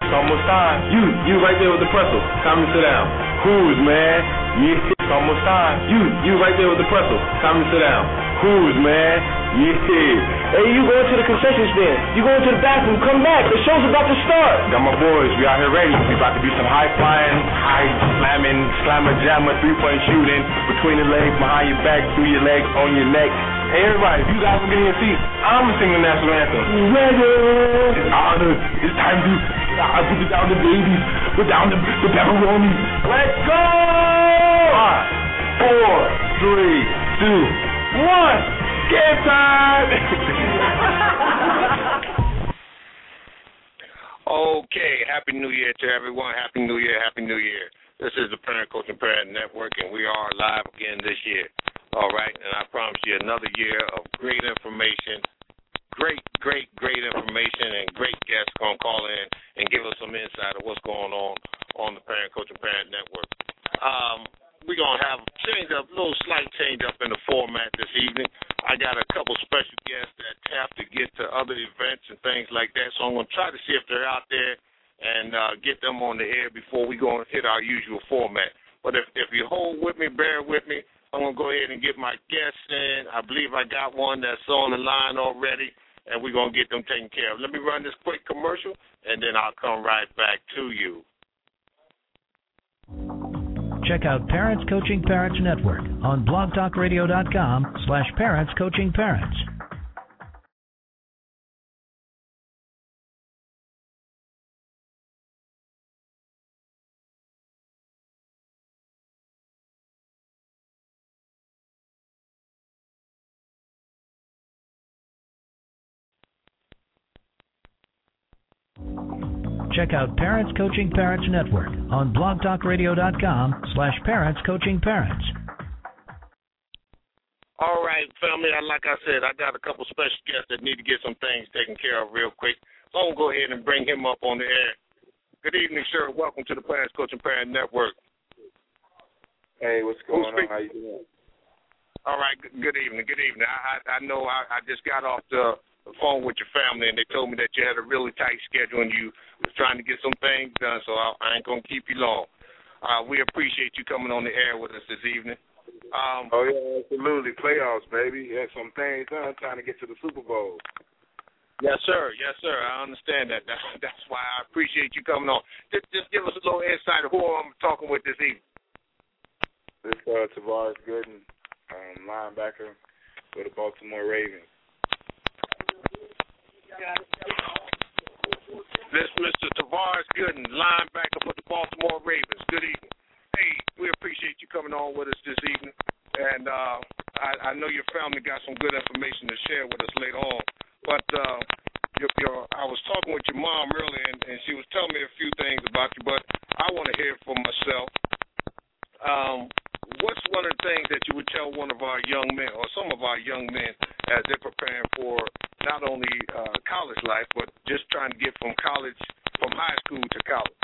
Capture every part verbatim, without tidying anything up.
Almost time. You, you right there with the pretzel. Time to sit down. Who's, man? Yeah. Almost time. You, you right there with the pretzel. Time to sit down. Who's, man? Yeah. Hey, you going to the concession stand. You going to the bathroom. Come back. The show's about to start. Got my boys. We out here ready. We about to do some high flying, high slamming, slammer, jammer, three-point shooting. Between the legs, behind your back, through your legs, on your neck. Hey, everybody, if you guys will get in your seats, I'm going to sing the national anthem. Ready. It's honor. It's time to I put it down the babies. Put down the, the pepperoni. Let's go! Five, four, three, two, one. Game time! Okay, Happy New Year to everyone. Happy New Year, Happy New Year. This is the Parent Coach and Parent Network, and we are live again this year. All right, and I promise you another year of great information, great, great, great information, and great guests going to call in and give us some insight of what's going on on the Parent Coach and Parent Network. Um, we're going to have a change up, a little slight change up in the format this evening. I got a couple special guests that have to get to other events and things like that, so I'm going to try to see if they're out there and uh, get them on the air before we go and hit our usual format. But if, if you hold with me, bear with me, I'm going to go ahead and get my guests in. I believe I got one that's on the line already, and we're going to get them taken care of. Let me run this quick commercial, and then I'll come right back to you. Check out Parents Coaching Parents Network on blogtalkradio.com slash parents coaching parents. Check out Parents Coaching Parents Network on blogtalkradio.com slash parents coaching parents. All right, family, like I said, I got a couple special guests that need to get some things taken care of real quick. So I'm going to go ahead and bring him up on the air. Good evening, sir. Welcome to the Parents Coaching Parent Network. Hey, what's going on? How you doing? All right, good evening, good evening. I, I, I know I, I just got off the the phone with your family, and they told me that you had a really tight schedule and you was trying to get some things done, so I, I ain't going to keep you long. Uh, we appreciate you coming on the air with us this evening. Um, oh, yeah, absolutely. Playoffs, baby. Yeah, some things done trying to get to the Super Bowl. Yes, sir. Yes, sir. I understand that. That's, that's why I appreciate you coming on. Just, just give us a little insight of who I'm talking with this evening. This uh, Tavares Gooden, um, linebacker for the Baltimore Ravens. This Mister Tavares Gooden, linebacker for the Baltimore Ravens. Good evening. Hey, we appreciate you coming on with us this evening. And uh, I, I know your family got some good information to share with us later on. But uh, your, your, I was talking with your mom earlier, and, and she was telling me a few things about you, but I want to hear it for myself. Um, what's one of the things that you would tell one of our young men, or some of our young men, as they're preparing for not only uh, college life, but just trying to get from college, from high school to college?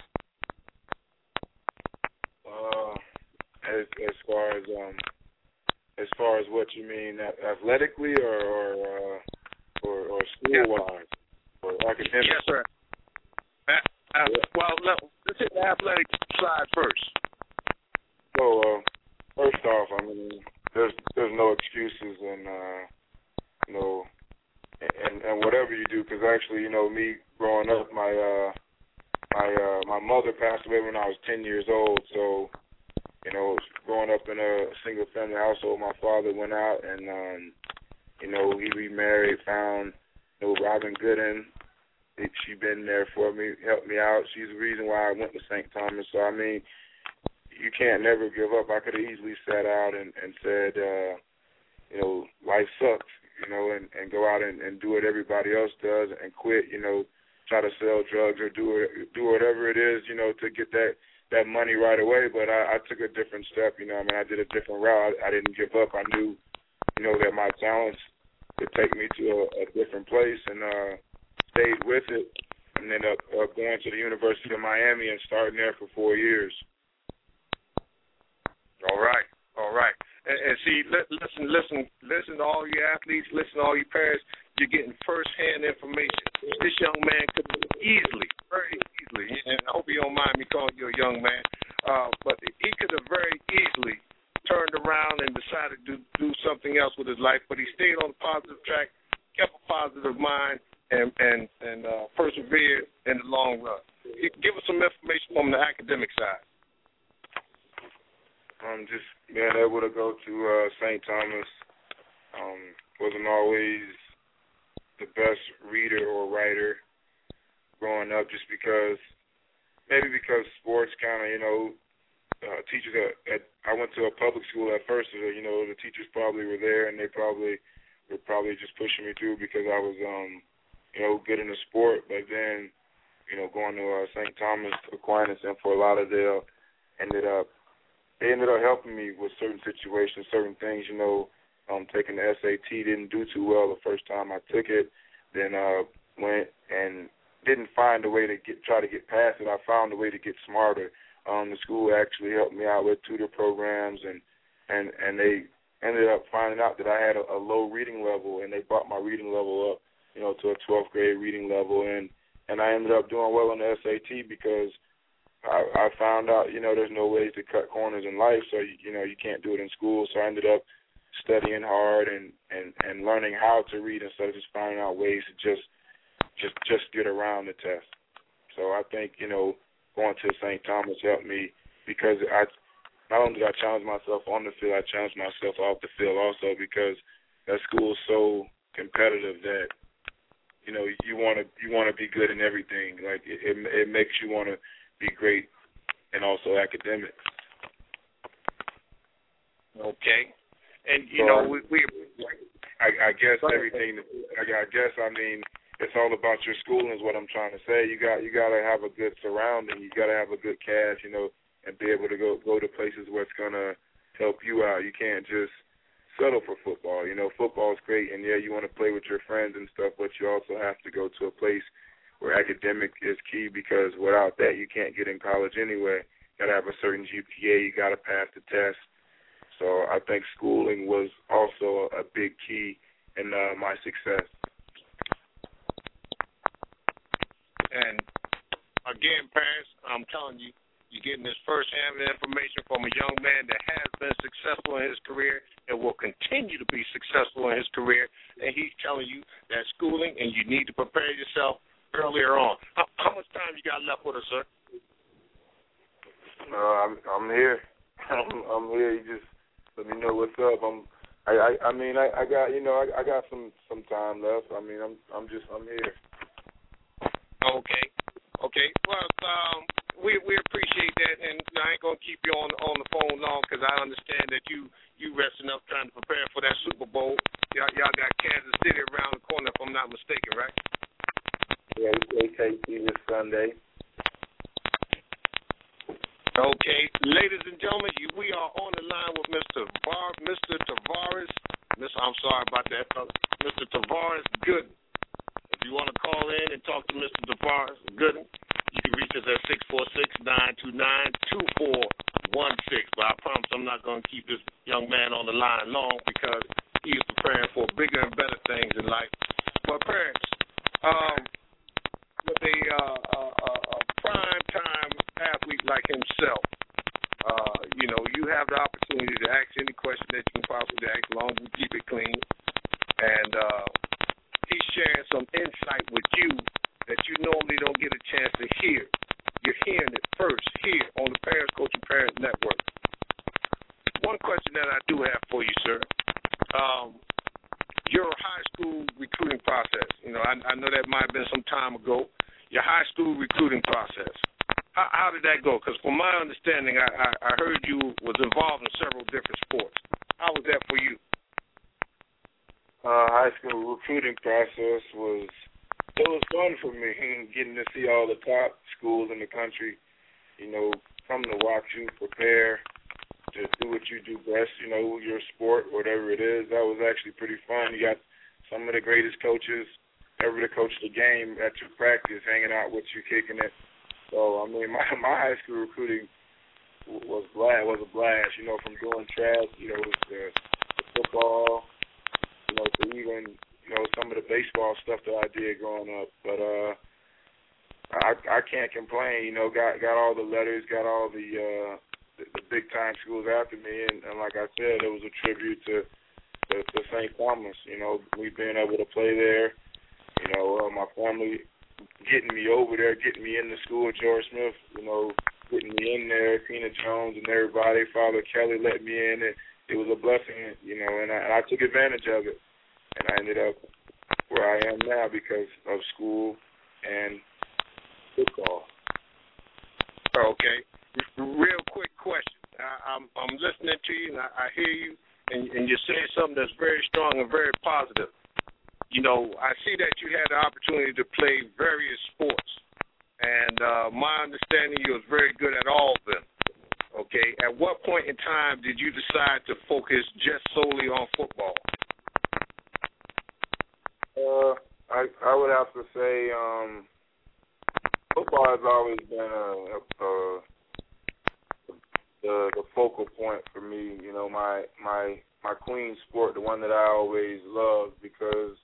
Uh, as as far as um, as far as what you mean, athletically or or uh, or, or school wise, or academic? Yes, sir. Uh, uh, well, let, let's hit the athletic side first. So, uh, first off, I mean, there's there's no excuses, and uh, you know. And, and whatever you do, because actually, you know, me growing up, my uh, my uh, my mother passed away when I was ten years old. So, you know, growing up in a single family household, my father went out and, um, you know, he remarried, found, you know, Robin Gooden. She been there for me, helped me out. She's the reason why I went to Saint Thomas. So I mean, you can't never give up. I could have easily sat out and, and said, uh, you know, life sucks. You know, and, and go out and, and do what everybody else does and quit, you know, try to sell drugs or do it, do whatever it is, you know, to get that, that money right away. But I, I took a different step, you know, I mean, I did a different route. I, I didn't give up. I knew, you know, that my talents could take me to a, a different place, and uh, stayed with it, and ended up uh, going to the University of Miami and starting there for four years. All right, all right. And, and see, listen, listen, listen to all your athletes, listen to all your parents. You're getting first-hand information. This young man could easily, very easily, and I hope you don't mind me calling you a young man, uh, but he could have very easily turned around and decided to do something else with his life, but he stayed on the positive track, kept a positive mind, and and, and uh, persevered in the long run. Give us some information on the academic side. Um, just being able to go to uh, Saint Thomas. Um, wasn't always the best reader or writer growing up, just because, maybe because sports kind of, you know, uh, teachers at, at, I went to a public school at first, so, you know, the teachers probably were there, and they probably were probably just pushing me through because I was, um, you know, good in the sport. But then, you know, going to uh, Saint Thomas, Aquinas, and Fort Lauderdale, ended up, they ended up helping me with certain situations, certain things, you know. Um, taking the S A T, didn't do too well the first time I took it. Then uh, went and didn't find a way to get try to get past it. I found a way to get smarter. Um, the school actually helped me out with tutor programs, and, and, and they ended up finding out that I had a, a low reading level, and they brought my reading level up, you know, to a twelfth grade reading level, and, and I ended up doing well on the S A T because I, I found out, you know, there's no ways to cut corners in life, so, you, you know, you can't do it in school. So I ended up studying hard and, and, and learning how to read instead of just finding out ways to just just just get around the test. So I think, you know, going to Saint Thomas helped me because I not only did I challenge myself on the field, I challenged myself off the field also, because that school is so competitive that, you know, you want to you want to be good in everything. Like it, it, it makes you want to be great and also academics. Okay. And, you so, know, we, we I, I guess everything, I, I guess, I mean, it's all about your schooling is what I'm trying to say. You got you got to have a good surrounding. You got to have a good cast, you know, and be able to go, go to places where it's going to help you out. You can't just settle for football. You know, football is great, and, yeah, you want to play with your friends and stuff, but you also have to go to a place where academic is key, because without that, you can't get in college anyway. You got to have a certain G P A. You got to pass the test. So I think schooling was also a big key in uh, my success. And, again, parents, I'm telling you, you're getting this first-hand information from a young man that has been successful in his career and will continue to be successful in his career, and he's telling you that schooling, and you need to prepare yourself earlier on. How, how much time you got left with us, sir? Uh, I'm, I'm here. I'm, I'm here. You just let me know what's up. I'm, I, I, I mean, I, I got, you know, I, I got some, some time left. I mean, I'm, I'm just, I'm here. Okay, okay. Well, um, we we appreciate that, and I ain't gonna keep you on on the phone long because I understand that you you resting up trying to prepare for that Super Bowl. Y'all, y'all got Kansas City around the corner, if I'm not mistaken, right? Yeah, we play K C this Sunday. Okay, ladies and gentlemen, you, we are on the line with Mister Var, Mister Tavares. Mister I'm sorry about that, brother. Mister Tavares Gooden. If you want to call in and talk to Mister Tavares Gooden, you can reach us at six four six, nine two nine, two four one six. But I promise I'm not going to keep this young man on the line long because he is preparing for bigger and better things in life. But parents, um, with a, uh, a, a prime time athlete like himself, uh, you know, you have the opportunity to ask any question that you can possibly ask, as long as we keep it clean. And uh, he's sharing some insight with you that you normally don't get a chance to hear. You're hearing it first here on the Parents Coaching Parents Network. One question that I do have for you, sir. Um, your high school recruiting process, you know, I, I know that might have been some time ago. Your high school recruiting process. How, how did that go? Because from my understanding, I, I, I heard you was involved in several different sports. How was that for you? Uh, high school recruiting process was, it was fun for me, getting to see all the top schools in the country, you know, come to watch you prepare to do what you do best, you know, your sport, whatever it is. That was actually pretty fun. You got some of the greatest coaches ever to coach the game at your practice, hanging out with you, kicking it. So, I mean, my my high school recruiting was blast, was a blast, you know, from doing track, you know, to, to football, you know, to even, you know, some of the baseball stuff that I did growing up. But uh, I I I can't complain. You know, got got all the letters, got all the uh, the, the big time schools after me, and, and like I said, it was a tribute to to, to Saint Thomas. You know, we being able to play there. You know, uh, my family getting me over there, getting me in the school at George Smith. You know, getting me in there, Tina Jones and everybody. Father Kelly let me in, and it was a blessing. You know, and I, and I took advantage of it, and I ended up where I am now because of school and football. Okay. Real quick question. I, I'm I'm listening to you, and I, I hear you, and, and you're saying something that's very strong and very positive. You know, I see that you had the opportunity to play various sports, and uh, my understanding you was very good at all of them. Okay. At what point in time did you decide to focus just solely on football? Uh, I I would have to say um, football has always been a, a, a the the focal point for me. You know, my my my queen sport, the one that I always loved because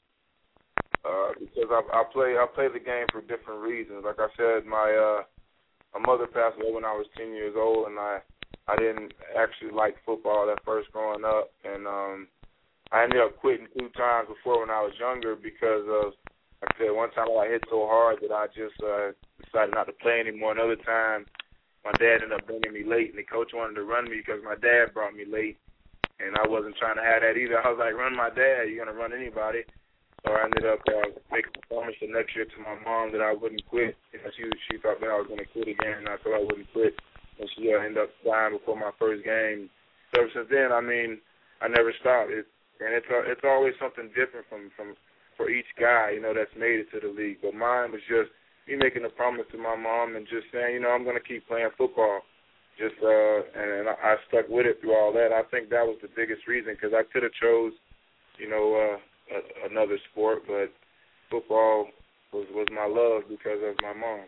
uh, because I, I play I play the game for different reasons. Like I said, my uh, my mother passed away when I was ten years old, and I I didn't actually like football at first growing up, and um, I ended up quitting two times before when I was younger because of, like I said, one time I hit so hard that I just uh, decided not to play anymore. Another time, my dad ended up bringing me late, and the coach wanted to run me because my dad brought me late, and I wasn't trying to have that either. I was like, run my dad, you're going to run anybody. So I ended up uh, making a promise the next year to my mom that I wouldn't quit. You know, she, she thought that I was going to quit again, and I thought I wouldn't quit. And she uh, ended up dying before my first game. So ever since then, I mean, I never stopped. It, and it's uh, it's always something different from, from for each guy, you know, that's made it to the league. But mine was just me making a promise to my mom and just saying, you know, I'm going to keep playing football. Just uh, and, and I, I stuck with it through all that. I think that was the biggest reason because I could have chose, you know, uh, a, another sport, but football was, was my love because of my mom.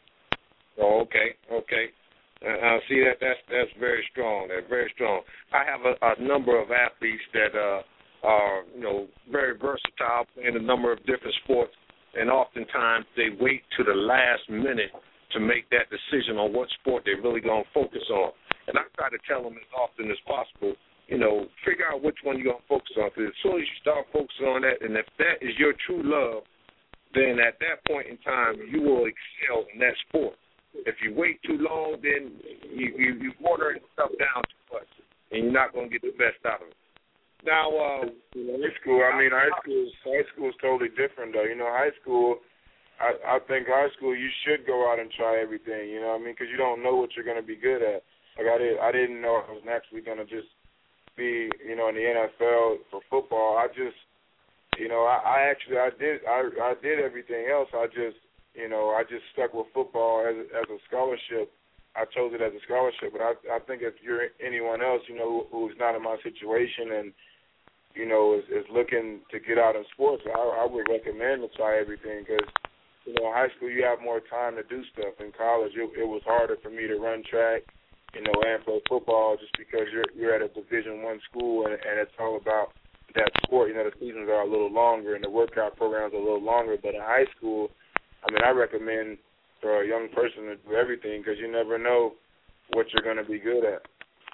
Oh, okay, okay. I uh, see that that's that's very strong. That's very strong. I have a, a number of athletes that uh, are, you know, very versatile in a number of different sports, and oftentimes they wait to the last minute to make that decision on what sport they're really going to focus on. And I try to tell them as often as possible, you know, figure out which one you're going to focus on. Because as soon as you start focusing on that, and if that is your true love, then at that point in time you will excel in that sport. If you wait too long, then you, you, you're watering stuff down too much, and you're not going to get the best out of it. Now, uh, high school, I mean, high school, high school is totally different, though. You know, high school, I, I think high school you should go out and try everything. You know what I mean? Because you don't know what you're going to be good at. Like I did, I didn't know I was naturally going to just be, you know, in the N F L for football. I just, you know, I, I actually, I did, I, I did everything else. I just. You know, I just stuck with football as as a scholarship. I chose it as a scholarship, but I I think if you're anyone else, you know, who, who's not in my situation and, you know, is, is looking to get out in sports, I, I would recommend to try everything because, you know, in high school you have more time to do stuff. In college, it, it was harder for me to run track, you know, and play football just because you're you're at a Division One school and, and it's all about that sport. You know, the seasons are a little longer and the workout programs are a little longer, but in high school, I mean, I recommend for a young person to do everything because you never know what you're going to be good at.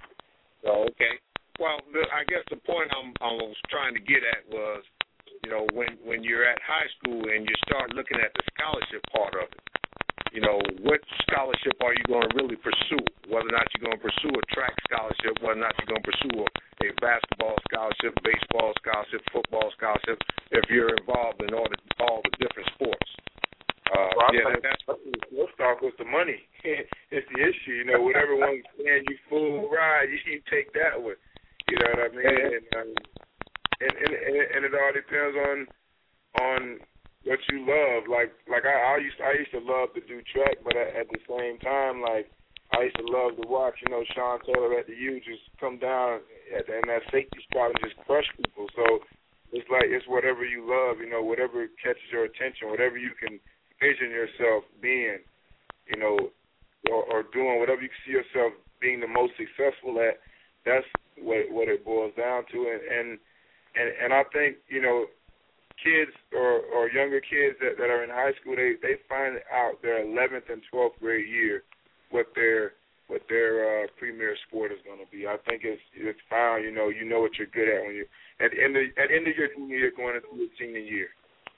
Oh, okay. Well, the, I guess the point I'm, I was trying to get at was, you know, when, when you're at high school and you start looking at the scholarship part of it, you know, what scholarship are you going to really pursue? Whether or not you're going to pursue a track scholarship, whether or not you're going to pursue a, a basketball scholarship, baseball scholarship, football scholarship, if you're involved in all the, all the different sports. Uh, well, yeah, that, that's first off was the money. It's the issue, you know. Whatever one's paying you full ride, you should take that one. You know what I mean? And, um, and, and and it all depends on on what you love. Like like I, I used to, I used to love to do track, but at, at the same time, like I used to love to watch, you know, Sean Taylor at the U just come down at, in that safety spot and just crush people. So it's like it's whatever you love, you know, whatever catches your attention, whatever you can vision yourself being, you know, or, or doing whatever you can see yourself being the most successful at. That's what what it boils down to, and and and, and I think, you know, kids or, or younger kids that, that are in high school, they, they find out their eleventh and twelfth grade year what their what their uh, premier sport is going to be. I think it's it's fine. You know, you know what you're good at when you at the end of at the end of your junior year going into your senior year.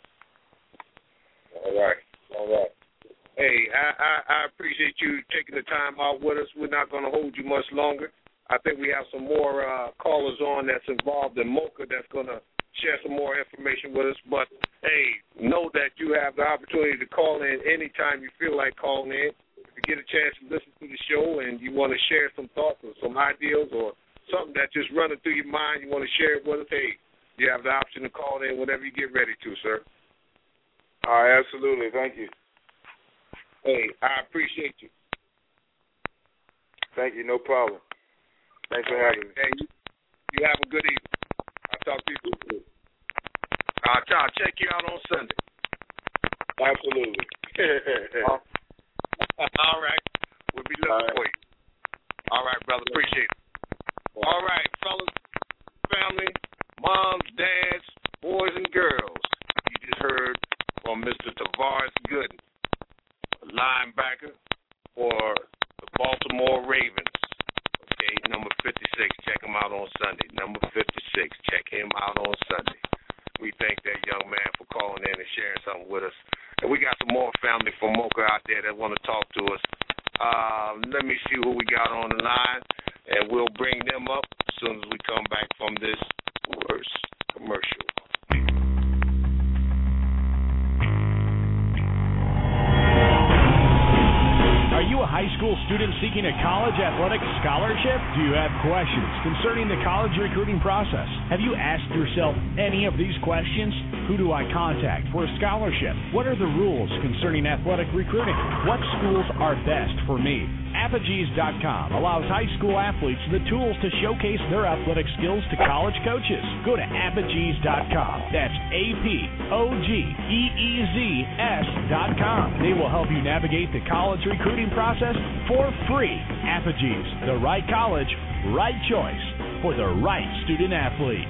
All right, all right. Hey, I, I, I appreciate you taking the time out with us. We're not going to hold you much longer. I think we have some more uh, callers on that's involved in Mocha that's going to share some more information with us. But, hey, know that you have the opportunity to call in anytime you feel like calling in. If you get a chance to listen to the show and you want to share some thoughts or some ideas or something that's just running through your mind, you want to share it with us, hey, you have the option to call in whenever you get ready to, sir. All right, absolutely. Thank you. Hey, I appreciate you. Thank you. No problem. Thanks for having me. Hey, you, you have a good evening. I'll talk to you soon. I'll, I'll check you out on Sunday. Absolutely. All right. We'll be looking right. for you. All right, brother. Appreciate it. All right, fellas, family, moms, dads, boys, and girls. You just heard from Mister Tavares Gooden, linebacker for the Baltimore Ravens. Okay, number fifty-six. Check him out on Sunday. Number fifty-six. Check him out on Sunday. We thank that young man for calling in and sharing something with us. And we got some more family from Mocha out there that want to talk to us. Uh, let me see who we got on the line, and we'll bring them up as soon as we come back from this first commercial. Are you a high school student seeking a college athletic scholarship? Do you have questions concerning the college recruiting process? Have you asked yourself any of these questions? Who do I contact for a scholarship? What are the rules concerning athletic recruiting? What schools are best for me? Apogees dot com allows high school athletes the tools to showcase their athletic skills to college coaches. Go to Apogees dot com. That's A P O G E E Z S dot com. They will help you navigate the college recruiting process for free. Apogees, the right college, right choice for the right student athlete.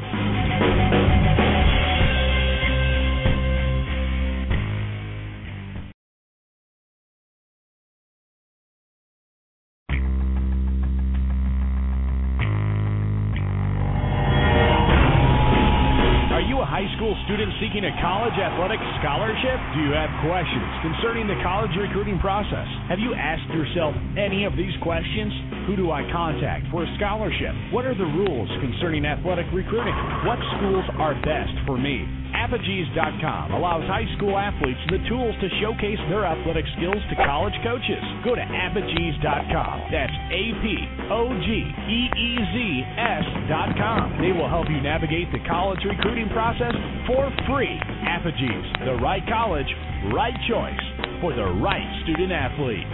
Student seeking a college athletic scholarship? Do you have questions concerning the college recruiting process? Have you asked yourself any of these questions? Who do I contact for a scholarship? What are the rules concerning athletic recruiting? What schools are best for me? Apogees dot com allows high school athletes the tools to showcase their athletic skills to college coaches. Go to Apogees dot com. That's A P O G E E Z S dot com. They will help you navigate the college recruiting process for free. Apogees, the right college, right choice for the right student athlete.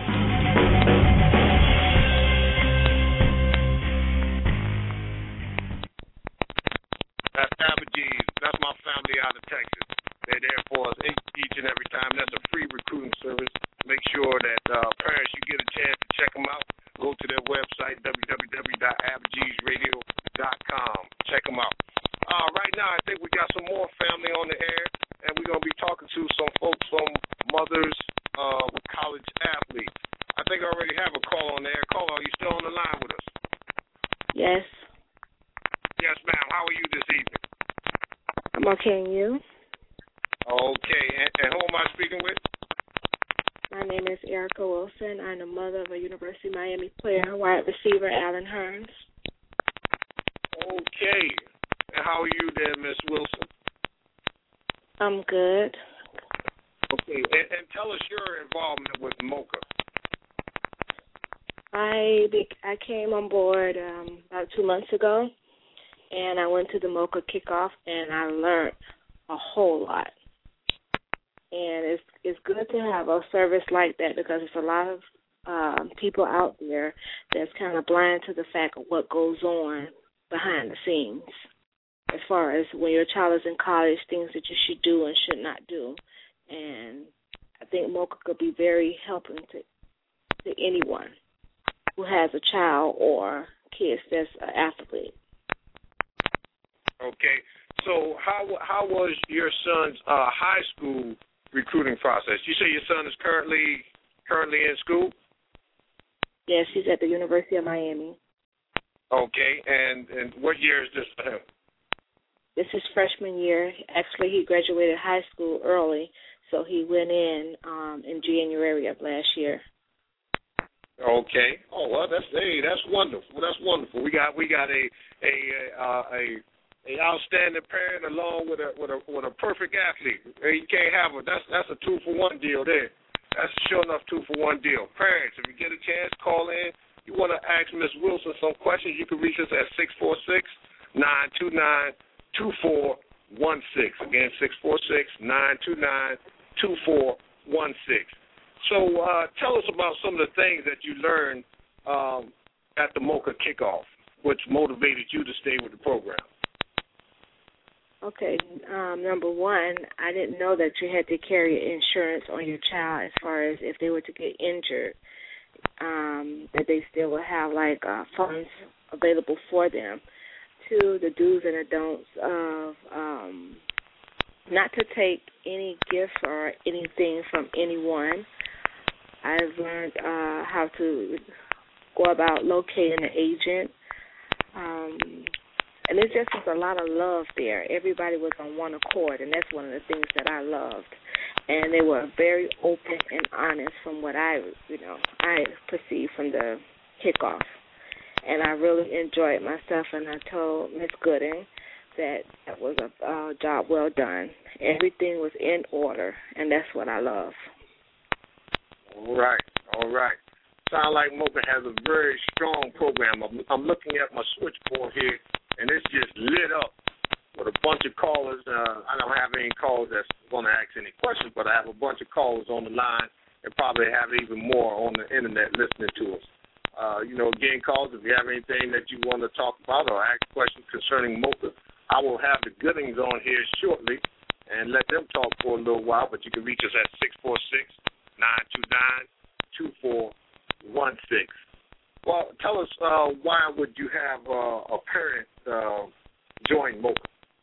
That's Apogees. That's my family out of Texas. They're there for us each and every time. That's a free recruiting service. Make sure that uh, parents, you get a chance to check them out. Go to their website, w w w dot apogees radio dot com. Check them out. Uh, right now, I think we got some more family on the air, and we're going to be talking to some folks from mothers uh, with college athletes. I think I already have a call on the air. Caller, are you still on the line with us? Yes. Yes, ma'am. How are you this evening? I'm okay, and you? Okay. And, and who am I speaking with? My name is Erica Wilson. I'm the mother of a University of Miami player, wide receiver, Alan Hearns. Okay. And how are you there, Miss Wilson? I'm good. Okay. And, and tell us your involvement with Mocha. I I came on board um, about two months ago, and I went to the Mocha kickoff, and I learned a whole lot. And it's it's good to have a service like that because there's a lot of um, people out there that's kind of blind to the fact of what goes on behind the scenes as far as when your child is in college, things that you should do and should not do. And I think Mocha could be very helpful to, to anyone who has a child or kids that's an athlete. Okay. So how how was your son's uh, high school recruiting process? You say your son is currently currently in school? Yes, he's at the University of Miami. Okay, and, and what year is this for him? This is freshman year. Actually, he graduated high school early, so he went in um, in January of last year. Okay. Oh well, that's hey, that's wonderful. That's wonderful. We got we got a a uh, a a outstanding parent along with a with a with a perfect athlete. You can't have a that's that's a two for one deal there. That's a sure enough two for one deal. Parents, if you get a chance, call in. You want to ask Miz Wilson some questions, you can reach us at six four six, nine two nine, two four one six. Again, six four six, nine two nine, two four one six. So uh, tell us about some of the things that you learned um, at the Mocha Kickoff, which motivated you to stay with the program. Okay, um, number one, I didn't know that you had to carry insurance on your child as far as if they were to get injured, um, that they still will have, like, uh, funds available for them. Two, the do's and don'ts of um, not to take any gifts or anything from anyone. I've learned uh, how to go about locating an agent. Um, and it just was a lot of love there. Everybody was on one accord, and that's one of the things that I loved. And they were very open and honest from what I, you know, I perceived from the kickoff. And I really enjoyed myself, and I told Miz Gooding that that was a uh, job well done. Everything was in order, and that's what I love. All right, all right. Sound like Mocha has a very strong program. I'm, I'm looking at my switchboard here, and it's just lit up with a bunch of callers. Uh, I don't have any callers that's going to ask any questions, but I have a bunch of callers on the line and probably have even more on the Internet listening to us. Uh, you know, again, callers, if you have anything that you want to talk about or ask questions concerning Mocha, I will have the Goodings on here shortly and let them talk for a little while, but you can reach us at six four six, nine two nine, two four one six. Well, tell us uh, why would you have uh, a parent uh, join Mocha?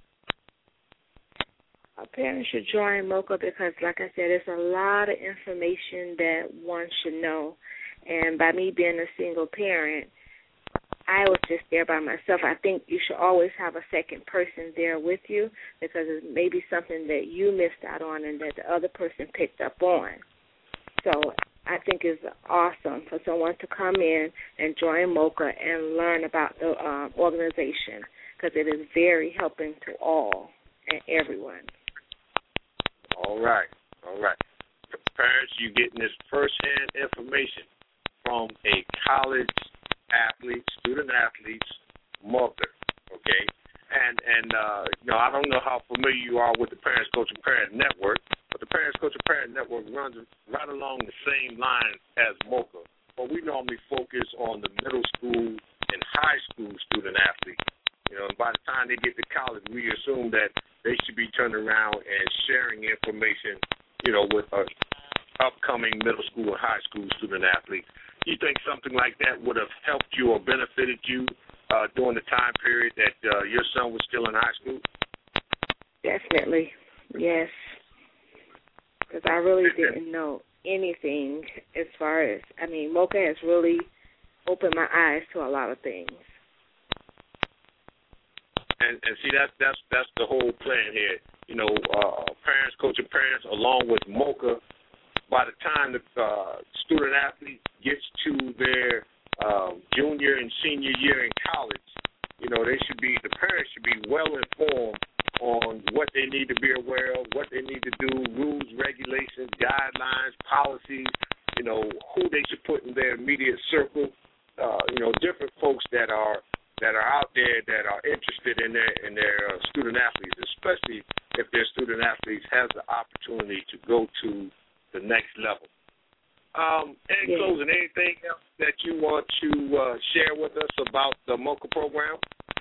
A parent should join Mocha because, like I said, there's a lot of information that one should know. And by me being a single parent, I was just there by myself. I think you should always have a second person there with you because it may be something that you missed out on and that the other person picked up on. So I think it's awesome for someone to come in and join Mocha and learn about the um, organization because it is very helping to all and everyone. All right, all right. Parents, you're getting this first-hand information from a college athlete, student athlete's mother, okay? And, and uh, you know, I don't know how familiar you are with the Parents Coaching Parent Network, but the Parents Coaching Parent Network runs right along the same line as Mocha. But we normally focus on the middle school and high school student athletes. You know, and by the time they get to college, we assume that they should be turning around and sharing information, you know, with uh, upcoming middle school and high school student athletes. You think something like that would have helped you or benefited you uh, during the time period that uh, your son was still in high school? Definitely, yes. Because I really didn't know anything as far as, I mean, Mocha has really opened my eyes to a lot of things. And, and see, that's that's that's the whole plan here. You know, uh, parents coaching parents along with Mocha. By the time the uh, student athlete gets to their um, junior and senior year in college, you know, they should be the parents should be well informed on what they need to be aware of, what they need to do, rules, regulations, guidelines, policies. You know, who they should put in their immediate circle. Uh, you know, different folks that are. that are out there that are interested in their in their uh, student athletes, especially if their student athletes has the opportunity to go to the next level. Um, in yeah. closing, anything else that you want to uh, share with us about the Mocha program?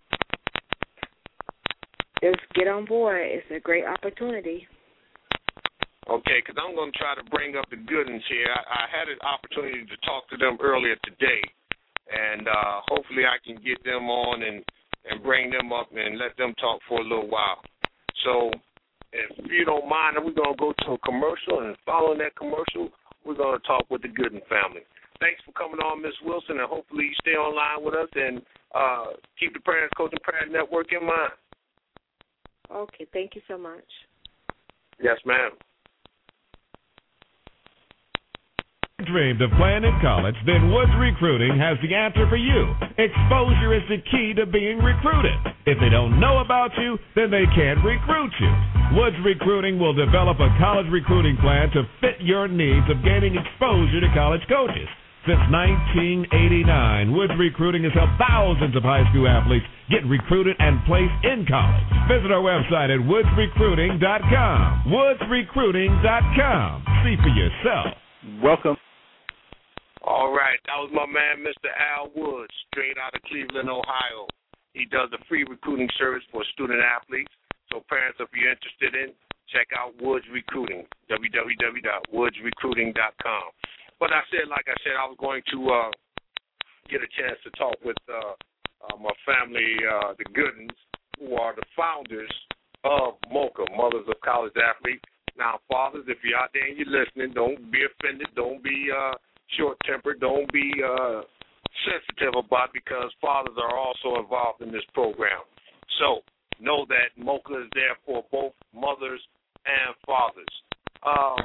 Just get on board. It's a great opportunity. Okay, because I'm going to try to bring up the Goodings here. I, I had an opportunity to talk to them earlier today. And uh, hopefully I can get them on and, and bring them up and let them talk for a little while. So if you don't mind, we're going to go to a commercial, and following that commercial, we're going to talk with the Gooden family. Thanks for coming on, Miz Wilson, and hopefully you stay online with us and uh, keep the Parents Coaching Parent Network in mind. Okay, thank you so much. Yes, ma'am. Dreamed of playing in college, then Woods Recruiting has the answer for you. Exposure is the key to being recruited. If they don't know about you, then they can't recruit you. Woods Recruiting will develop a college recruiting plan to fit your needs of gaining exposure to college coaches. Since nineteen eighty-nine, Woods Recruiting has helped thousands of high school athletes get recruited and placed in college. Visit our website at woods recruiting dot com. woods recruiting dot com. See for yourself. Welcome. All right, that was my man, Mister Al Woods, straight out of Cleveland, Ohio. He does a free recruiting service for student athletes. So parents, if you're interested in, check out Woods Recruiting, w w w dot woods recruiting dot com. But I said, like I said, I was going to uh, get a chance to talk with uh, uh, my family, uh, the Goodens, who are the founders of MOCA, Mothers of College Athletes. Now, fathers, if you're out there and you're listening, don't be offended. Don't be uh, short-tempered. Don't be uh, sensitive about it, because fathers are also involved in this program. So know that MOCA is there for both mothers and fathers. Uh,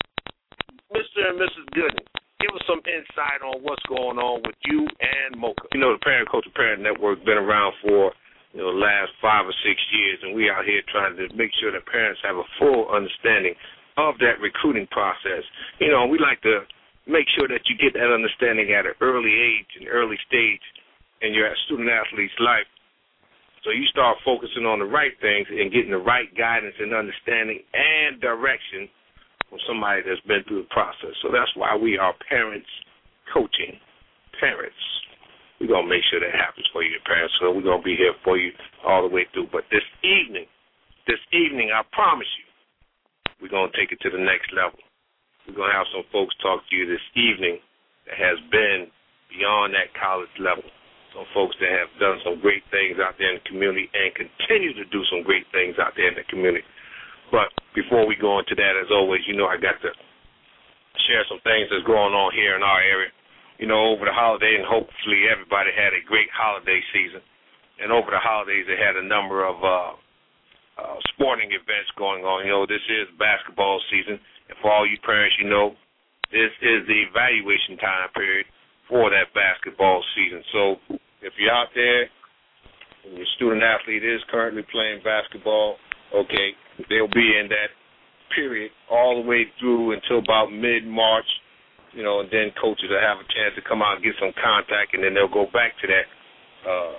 Mister and Missus Gooden, give us some insight on what's going on with you and MOCA. You know, the Parent Coaching Parent Network has been around for, you know, the last five or six years, and we out here trying to make sure that parents have a full understanding of that recruiting process. You know, we like to make sure that you get that understanding at an early age, an early stage in your student-athlete's life, so you start focusing on the right things and getting the right guidance and understanding and direction from somebody that's been through the process. So that's why we are Parents Coaching Parents. We're going to make sure that happens for you, parents. So we're going to be here for you all the way through. But this evening, this evening, I promise you, we're going to take it to the next level. We're going to have some folks talk to you this evening that has been beyond that college level. Some folks that have done some great things out there in the community and continue to do some great things out there in the community. But before we go into that, as always, you know I got to share some things that's going on here in our area. You know, over the holiday, and hopefully everybody had a great holiday season. And over the holidays, they had a number of uh, uh, sporting events going on. You know, this is basketball season. And for all you parents, you know, this is the evaluation time period for that basketball season. So if you're out there and your student athlete is currently playing basketball, okay, they'll be in that period all the way through until about mid-March, you know, and then coaches will have a chance to come out and get some contact, and then they'll go back to that uh,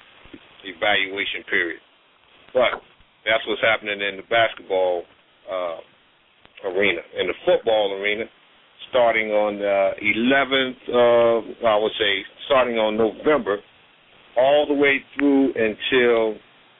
evaluation period. But that's what's happening in the basketball uh, arena. In the football arena, starting on the eleventh, uh, I would say, starting on November, all the way through until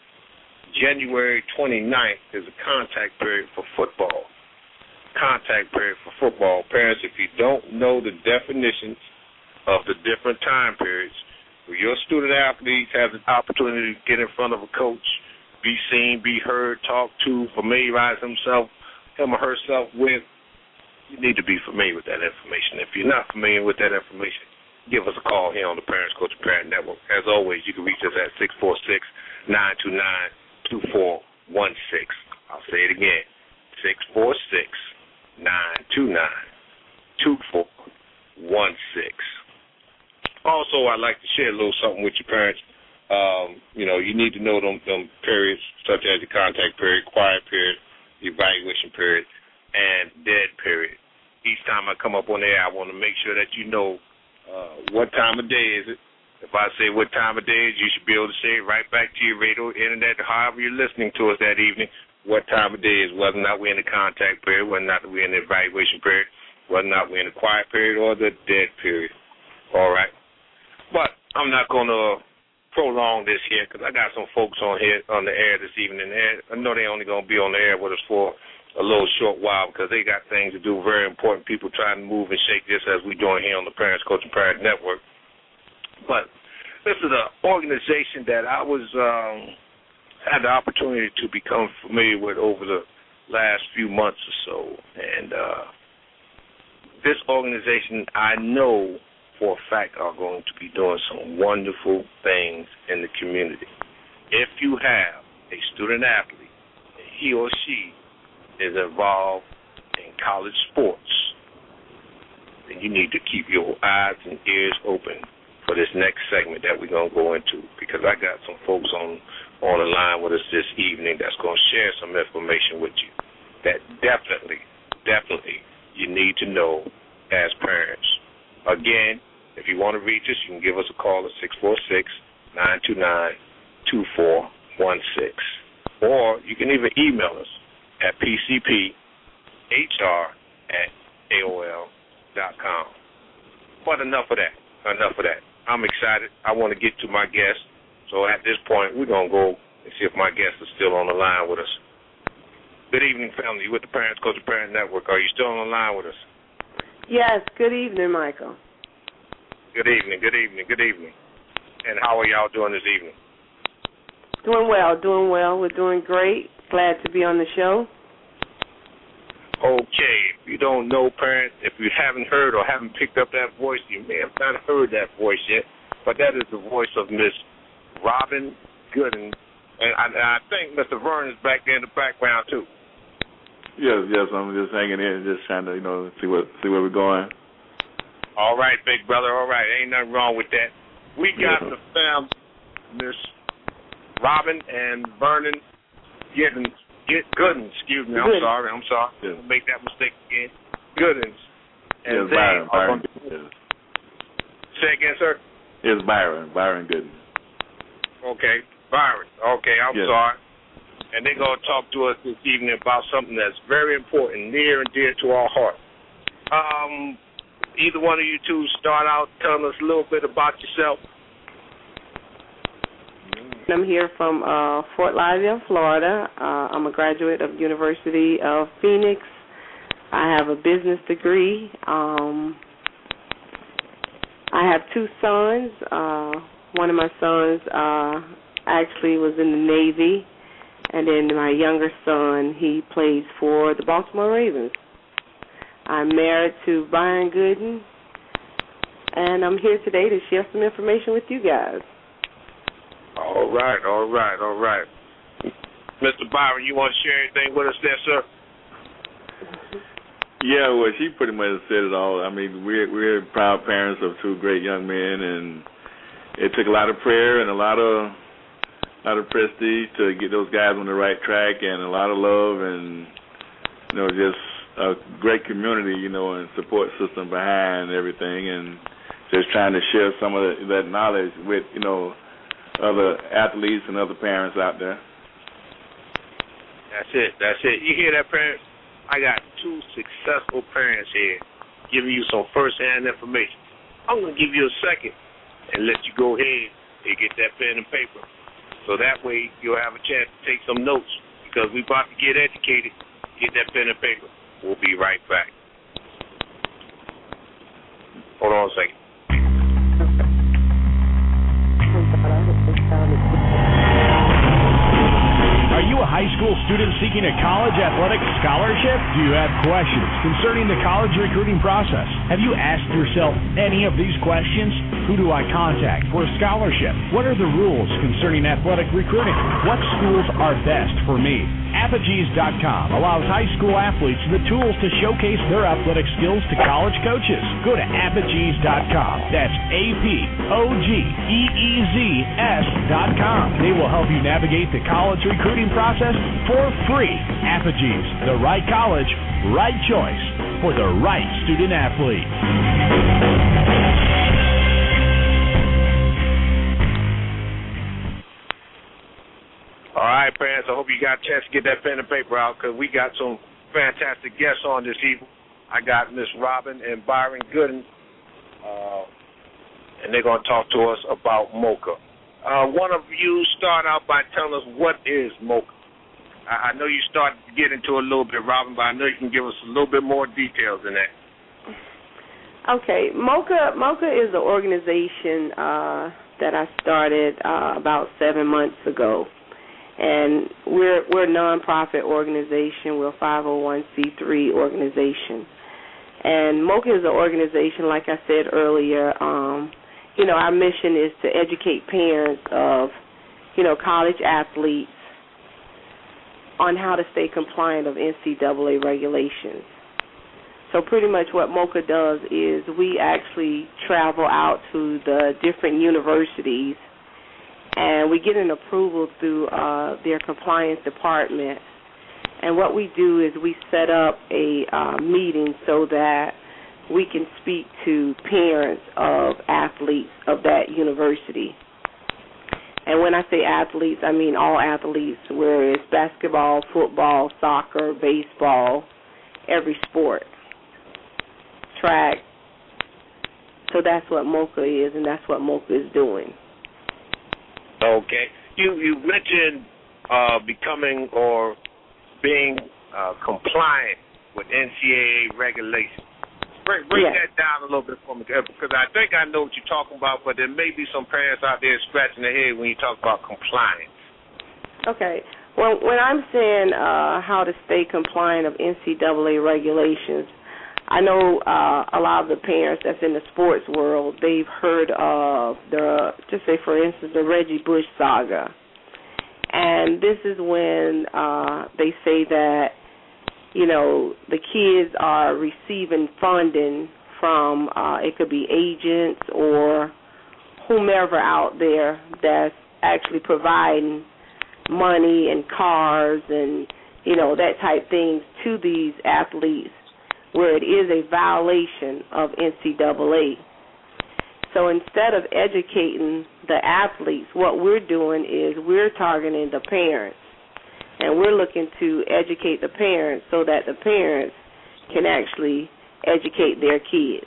January twenty-ninth is a contact period for football. Contact period for football. Parents, if you don't know the definitions of the different time periods, where your student athletes have the opportunity to get in front of a coach, be seen, be heard, talk to, familiarize himself, him or herself with, you need to be familiar with that information. If you're not familiar with that information, give us a call here on the Parents Coaching Parent Network. As always, you can reach us at six four six, nine two nine, two four one six. I'll say it again, six four six, nine two nine, two four one six. Also, I'd like to share a little something with your parents. Um, you know, you need to know them, them periods, such as the contact period, quiet period, the evaluation period, and dead period. Each time I come up on air, I want to make sure that you know uh, what time of day is it. If I say what time of day is, you should be able to say it right back to your radio, internet, however you're listening to us that evening, what time of day is, whether or not we're in the contact period, whether or not we're in the evaluation period, whether or not we're in the quiet period or the dead period. All right? But I'm not going to prolong this here because I got some folks on here on the air this evening. I know they're only going to be on the air with us for a little short while because they got things to do, very important people trying to move and shake this as we're doing here on the Parents Coaching Parent Network. But this is an organization that I was um, had the opportunity to become familiar with over the last few months or so, and uh, this organization I know for a fact are going to be doing some wonderful things in the community. If you have a student athlete, and he or she is involved in college sports, then you need to keep your eyes and ears open for this next segment that we're going to go into, because I got some folks on, on the line with us this evening that's going to share some information with you that definitely, definitely you need to know as parents. Again, if you want to reach us, you can give us a call at six four six, nine two nine, two four one six. Or you can even email us at p c p h r at a o l dot com. But enough of that. Enough of that. I'm excited. I want to get to my guest. So at this point, we're going to go and see if my guest is still on the line with us. Good evening, family. You with the Parents Coaching Parent Network. Are you still on the line with us? Yes. Good evening, Michael. Good evening. Good evening. Good evening. And how are y'all doing this evening? Doing well. Doing well. We're doing great. Glad to be on the show. Okay, if you don't know, parents, if you haven't heard or haven't picked up that voice, you may have not heard that voice yet, but that is the voice of Miss Robin Gooden. And I, and I think Mister Vern is back there in the background, too. Yes, yes, I'm just hanging in, just trying to, you know, see what see where we're going. All right, big brother, all right, ain't nothing wrong with that. We got yeah. the fam, Miss Robin and Vernon Giddens. Get Goodens, excuse me. I'm Good. sorry. I'm sorry. Yes. I'll make that mistake again. Goodens. And yes, Byron. Byron. Yes. Say again, sir. It's Byron. Byron Goodens. Okay, Byron. Okay, I'm yes. sorry. And they're going to talk to us this evening about something that's very important, near and dear to our heart. Um, either one of you two start out telling us a little bit about yourself. I'm here from uh, Fort Lauderdale, Florida. Uh, I'm a graduate of the University of Phoenix. I have a business degree. Um, I have two sons. Uh, one of my sons uh, actually was in the Navy, and then my younger son, he plays for the Baltimore Ravens. I'm married to Byron Gooden, and I'm here today to share some information with you guys. All right, all right, all right. Mister Byron, you want to share anything with us there, sir? Yeah, well, she pretty much said it all. I mean, we're, we're proud parents of two great young men, and it took a lot of prayer and a lot of a lot of prestige to get those guys on the right track, and a lot of love, and, you know, just a great community, you know, and support system behind everything, and just trying to share some of the, that knowledge with, you know, other athletes and other parents out there. That's it. That's it. You hear that, parents? I got two successful parents here giving you some first-hand information. I'm going to give you a second and let you go ahead and get that pen and paper. So that way you'll have a chance to take some notes, because we're about to get educated. Get that pen and paper. We'll be right back. Hold on a second. Are you a high school student seeking a college athletic scholarship? Do you have questions concerning the college recruiting process? Have you asked yourself any of these questions? Who do I contact for a scholarship? What are the rules concerning athletic recruiting? What schools are best for me? Apogees dot com allows high school athletes the tools to showcase their athletic skills to college coaches. Go to Apogees dot com. That's A P O G E E Z S dot com. They will help you navigate the college recruiting process for free. Apogees, the right college, right choice for the right student athlete. All right, parents, I hope you got a chance to get that pen and paper out, because we got some fantastic guests on this evening. I got Miss Robin and Byron Gooden, uh, and they're going to talk to us about MOCA. Uh, one of you start out by telling us, what is MOCA? I, I know you started to get into it a little bit, Robin, but I know you can give us a little bit more details than that. Okay, MOCA, MOCA is an organization uh, that I started uh, about seven months ago. And we're we're a nonprofit organization. We're a five oh one c three organization. And MOCA is an organization, like I said earlier, um, you know, our mission is to educate parents of, you know, college athletes on how to stay compliant of N C double A regulations. So pretty much what MOCA does is we actually travel out to the different universities and we get an approval through uh, their compliance department. And what we do is we set up a uh, meeting so that we can speak to parents of athletes of that university. And when I say athletes, I mean all athletes, whether it's basketball, football, soccer, baseball, every sport, track. So that's what MOCA is, and that's what MOCA is doing. Okay. You you mentioned uh, becoming or being uh, compliant with N C double A regulations. Break, break yes. that down a little bit for me, because I think I know what you're talking about, but there may be some parents out there scratching their head when you talk about compliance. Okay. Well, when I'm saying uh, how to stay compliant of N C double A regulations, I know uh, a lot of the parents that's in the sports world, they've heard of the, just say for instance, the Reggie Bush saga. And this is when uh, they say that, you know, the kids are receiving funding from, uh, it could be agents or whomever out there that's actually providing money and cars and, you know, that type things to these athletes where it is a violation of N C double A. So instead of educating the athletes, what we're doing is we're targeting the parents. And we're looking to educate the parents so that the parents can actually educate their kids.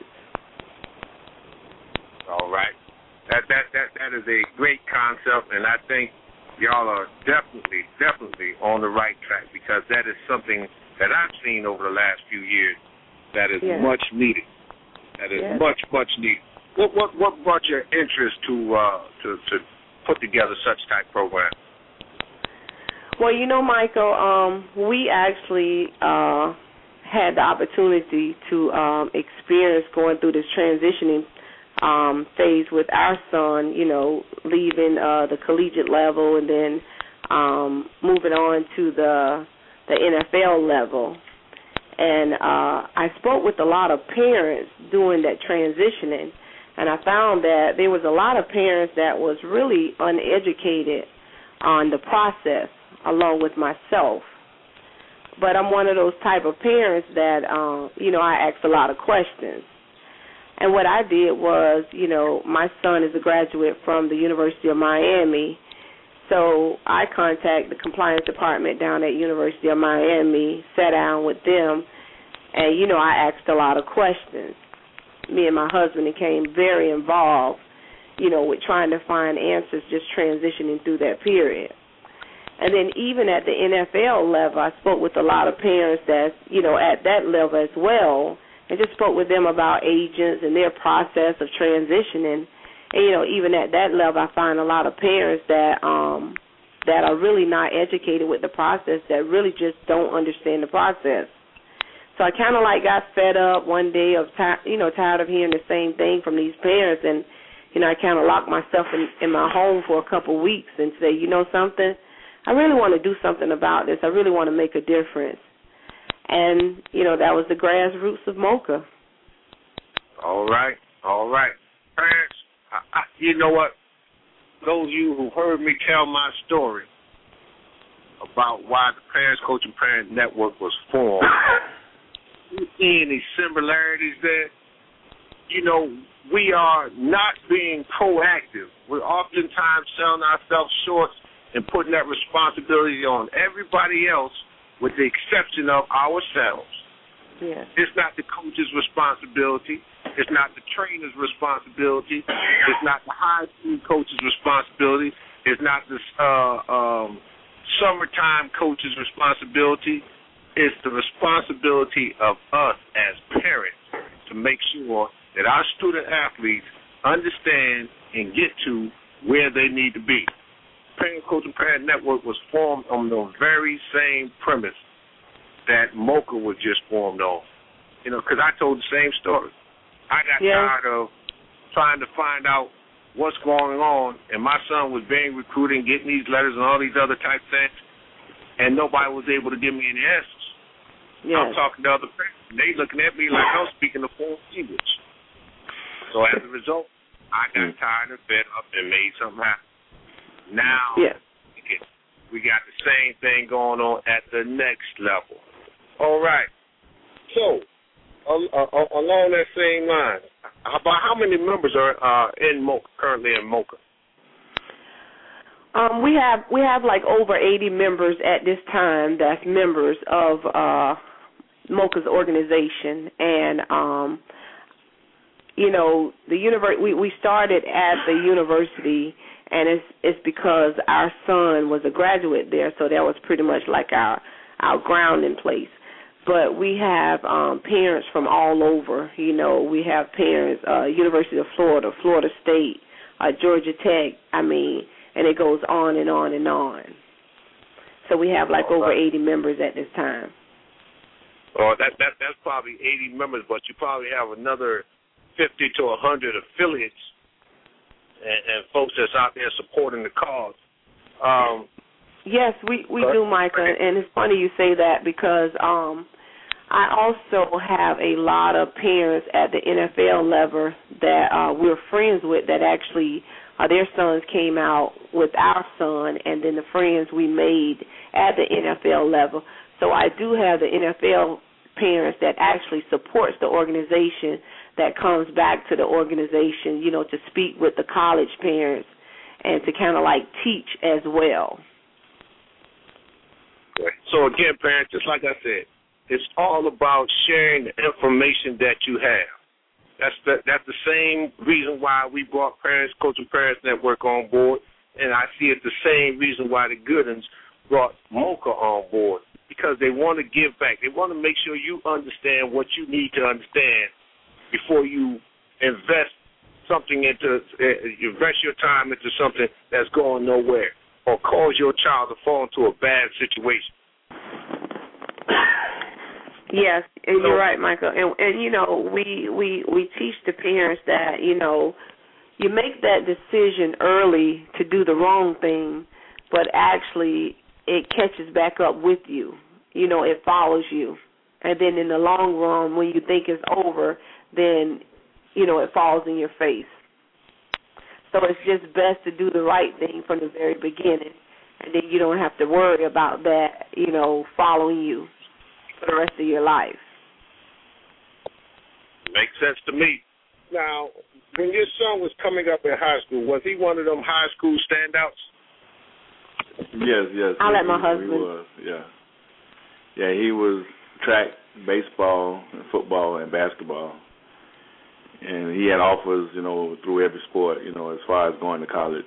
All right. That that that that is a great concept, and I think y'all are definitely, definitely on the right track, because that is something that I've seen over the last few years that is yes. much needed. That is yes. much, much needed. What what what brought your interest to uh, to to put together such type program? Well, you know, Michael, um, we actually uh, had the opportunity to um, experience going through this transitioning um, phase with our son, you know, leaving uh, the collegiate level and then um, moving on to the the N F L level. And uh, I spoke with a lot of parents doing that transitioning, and I found that there was a lot of parents that was really uneducated on the process, along with myself. But I'm one of those type of parents that, um, you know, I ask a lot of questions. And what I did was, you know, my son is a graduate from the University of Miami, so I contacted the compliance department down at University of Miami, sat down with them, and, you know, I asked a lot of questions. Me and my husband became very involved, you know, with trying to find answers, just transitioning through that period. And then even at the N F L level, I spoke with a lot of parents that's, you know, at that level as well, and just spoke with them about agents and their process of transitioning. And, you know, even at that level, I find a lot of parents that um, that are really not educated with the process, that really just don't understand the process. So I kind of like got fed up one day of, t- you know, tired of hearing the same thing from these parents, and, you know, I kind of locked myself in, in my home for a couple weeks and say, you know something, I really want to do something about this. I really want to make a difference. And, you know, that was the grassroots of MOCA. All right, all right. Parents, I, I, you know what? Those of you who heard me tell my story about why the Parents Coaching Parent Network was formed, you see any similarities there? You know, we are not being proactive. We're oftentimes selling ourselves short and putting that responsibility on everybody else with the exception of ourselves. Yes. It's not the coach's responsibility. It's not the trainer's responsibility. It's not the high school coach's responsibility. It's not the uh, um, summertime coach's responsibility. It's the responsibility of us as parents to make sure that our student athletes understand and get to where they need to be. Parent Coaching Parent Network was formed on the very same premise that Mocha was just formed on. You know, because I told the same story. I got yeah. tired of trying to find out what's going on, and my son was being recruited and getting these letters and all these other type things, and nobody was able to give me any answers. Yes. I'm talking to other parents, and they looking at me like I'm speaking the foreign language. So as a result, I got tired and fed up and made something happen. Now, yeah. we got the same thing going on at the next level. All right. So, uh, uh, along that same line, about how many members are uh, in Mocha, currently in Mocha? Um, we have we have like over eighty members at this time. That's members of uh, Mocha's organization, and um, you know the univer- we we started at the university. And it's it's because our son was a graduate there, so that was pretty much like our our grounding place. But we have um, parents from all over. You know, we have parents, uh, University of Florida, Florida State, uh, Georgia Tech. I mean, and it goes on and on and on. So we have like over eighty members at this time. Oh, that that that's probably eighty members, but you probably have another fifty to a hundred affiliates. And, and folks that's out there supporting the cause. Um, yes, we, we do, Micah, and it's funny you say that because um, I also have a lot of parents at the N F L level that uh, we're friends with that actually uh, their sons came out with our son, and then the friends we made at the N F L level. So I do have the N F L parents that actually supports the organization that comes back to the organization, you know, to speak with the college parents and to kind of like teach as well. So again, parents, just like I said, it's all about sharing the information that you have. That's the, that's the same reason why we brought Parents Coaching Parents Network on board, and I see it the same reason why the Goodens brought Mocha on board, because they want to give back. They want to make sure you understand what you need to understand before you invest something into, uh, invest your time into something that's going nowhere or cause your child to fall into a bad situation. Yes, and you're right, Michael. And, and you know, we, we, we teach the parents that, you know, you make that decision early to do the wrong thing, but actually it catches back up with you. You know, it follows you. And then in the long run, when you think it's over, then, you know, it falls in your face. So it's just best to do the right thing from the very beginning, and then you don't have to worry about that, you know, following you for the rest of your life. Makes sense to me. Now, when your son was coming up in high school, was he one of them high school standouts? Yes, yes. I'll he, let my he, husband. He was, yeah. Yeah, he was track, baseball, football, and basketball. And he had offers, you know, through every sport, you know, as far as going to college.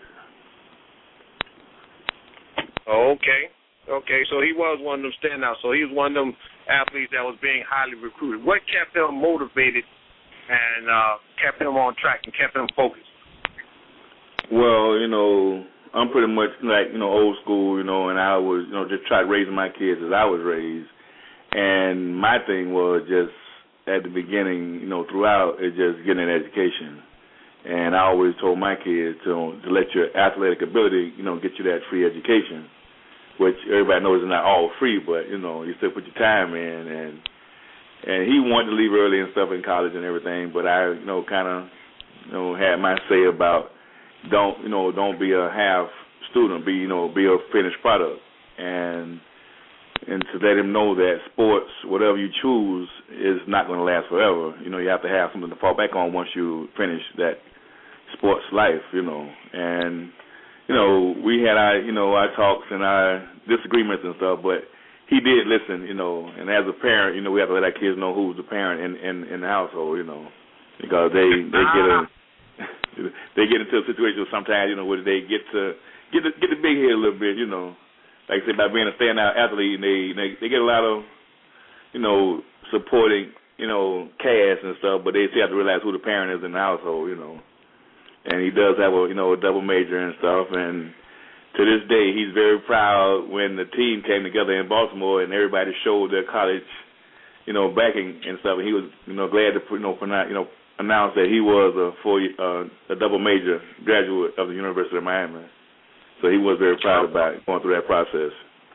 Okay. Okay, so he was one of them standouts. So he was one of them athletes that was being highly recruited. What kept him motivated and uh, kept him on track and kept him focused? Well, you know, I'm pretty much like, you know, old school, you know, and I was, you know, just tried raising my kids as I was raised. And my thing was just at the beginning, you know, throughout, is just getting an education. And I always told my kids to, to let your athletic ability, you know, get you that free education, which everybody knows is not all free, but, you know, you still put your time in. And and he wanted to leave early and stuff in college and everything, but I, you know, kind of, you know, had my say about don't, you know, don't be a half student, be, you know, be a finished product. And and to let him know that sports, whatever you choose, is not going to last forever. You know, you have to have something to fall back on once you finish that sports life, you know. And, you know, we had our, you know, our talks and our disagreements and stuff, but he did listen, you know. And as a parent, you know, we have to let our kids know who's the parent in, in, in the household, you know, because they, they get a, they get into a situation sometimes, you know, where they get to get the, get the big head a little bit, you know. Like I said, by being a standout athlete, and they, they they get a lot of, you know, supporting, you know, cast and stuff, but they still have to realize who the parent is in the household, you know. and he does have a you know a double major and stuff. And to this day, he's very proud when the team came together in Baltimore and everybody showed their college, you know, backing and stuff. And he was you know glad to you know pronounce, you know announce that he was a four uh, a double major graduate of the University of Miami. So he was very proud about going through that process.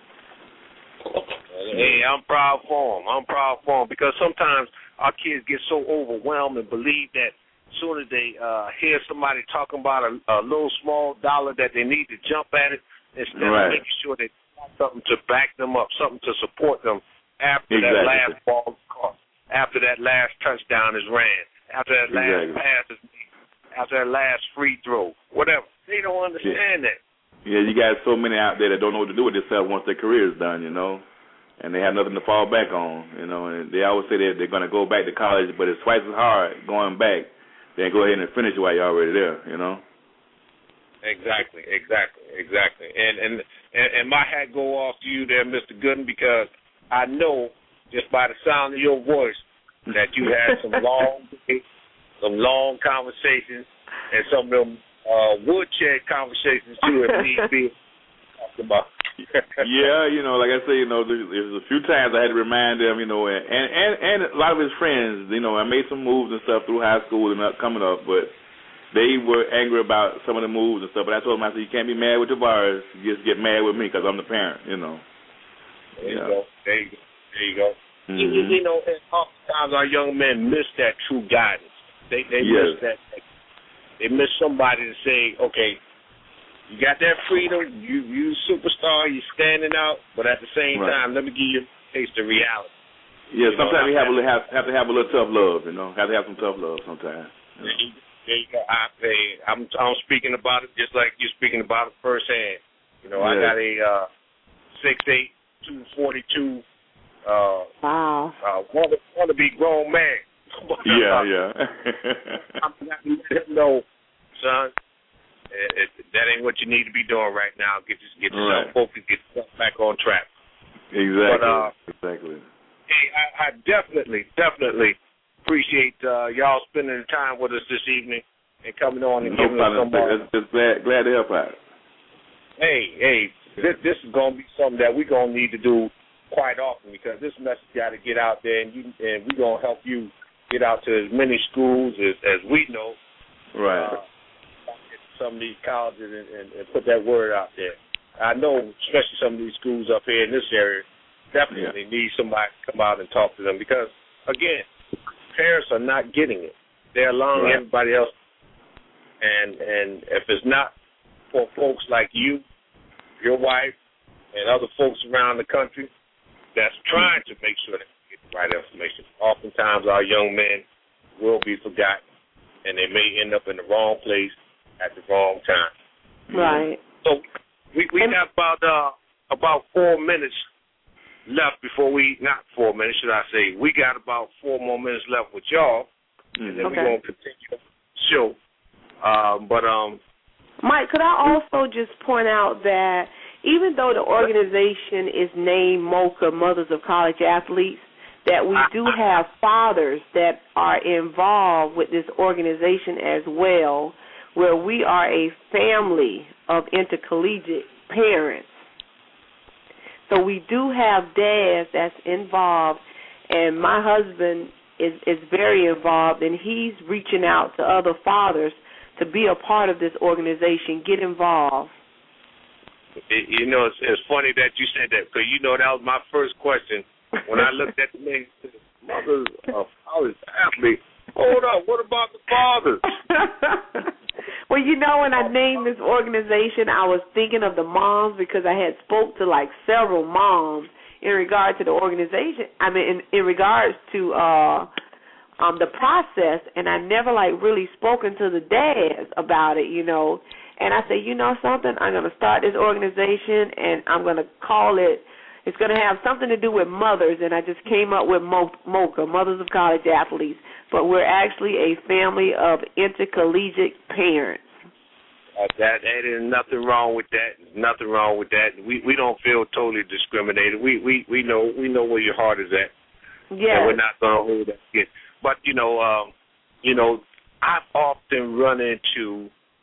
Hey, I'm proud for him. I'm proud for him because sometimes our kids get so overwhelmed and believe that as soon as they uh, hear somebody talking about a, a little small dollar that they need to jump at it instead right. of making sure they have something to back them up, something to support them after exactly. that last ball is caught, after that last touchdown is ran, after that last exactly. pass is made, after that last free throw, whatever. They don't understand yeah. that. Yeah, you got so many out there that don't know what to do with themselves once their career is done, you know, and they have nothing to fall back on, you know, and they always say that they're going to go back to college, but it's twice as hard going back than go ahead and finish while you're already there, you know. Exactly, exactly, exactly. And and and, and my hat go off to you there, Mister Gooden, because I know just by the sound of your voice that you had some long, some long conversations and some of them uh, woodshed conversations too, if need be. Talked about. Yeah, you know, like I say, you know, there's, there's a few times I had to remind them, you know, and, and and a lot of his friends, you know, I made some moves and stuff through high school and up, coming up, but they were angry about some of the moves and stuff. But I told them, I said, you can't be mad with your bars, you just get mad with me because I'm the parent, you know. There you yeah. go. There you go. There you go. Mm-hmm. You, you know, and oftentimes our young men miss that true guidance. They they yes. miss that. They miss somebody to say, okay, you got that freedom, you you superstar, you're standing out, but at the same right. time, let me give you a taste of reality. Yeah, you sometimes know, you have, have, have, have to have a little tough love, you know, have to have some tough love sometimes. You know. There you go. I, I'm, I'm speaking about it just like you're speaking about it firsthand. You know, yeah. I got a uh, six eight, two forty-two, uh, wow. uh, want to, want to be grown man. yeah, yeah. I'm not letting him know, son, it, it, that ain't what you need to be doing right now. Get this, get yourself right. focused, get yourself back on track. Exactly. But, uh, exactly. Hey, I, I definitely, definitely appreciate uh, y'all spending the time with us this evening and coming on and no giving problem. us some more. Just glad, glad to help out. Hey, hey, this, this is going to be something that we're going to need to do quite often because this message got to get out there, and you and we're going to help you get out to as many schools as, as we know. Right. Uh, some of these colleges and, and, and put that word out there. I know, especially some of these schools up here in this area, definitely yeah. need somebody to come out and talk to them because, again, parents are not getting it. They're allowing right. everybody else. And and if it's not for folks like you, your wife, and other folks around the country that's trying to make sure that they get the right information, oftentimes our young men will be forgotten, and they may end up in the wrong place at the wrong time. Right. So we we have about uh, about four minutes left before we, not four minutes, should I say, we got about four more minutes left with y'all, mm-hmm. and then okay. we're going to continue the show. Um, but, um, Mike, could I also just point out that even though the organization is named MOCA, Mothers of College Athletes, that we do have fathers that are involved with this organization as well, where we are a family of intercollegiate parents. So we do have dads that's involved, and my husband is, is very involved, and he's reaching out to other fathers to be a part of this organization, get involved. It, you know, it's, it's funny that you said that, because you know that was my first question. When I looked at the name, mothers of college athletes, hold up, what about the fathers? Well, you know, when I named this organization, I was thinking of the moms because I had spoke to, like, several moms in regard to the organization. I mean, in, in regards to uh, um, the process, and I never, like, really spoken to the dads about it, you know. And I said, you know something, I'm going to start this organization, and I'm going to call it, it's going to have something to do with mothers, and I just came up with MOCA, Mothers of College Athletes. But we're actually a family of intercollegiate parents. Uh, that there is nothing wrong with that. Nothing wrong with that. We we don't feel totally discriminated. We we, we know we know where your heart is at. Yeah. And we're not gonna hold that against. But you know, um, you know, I've often run into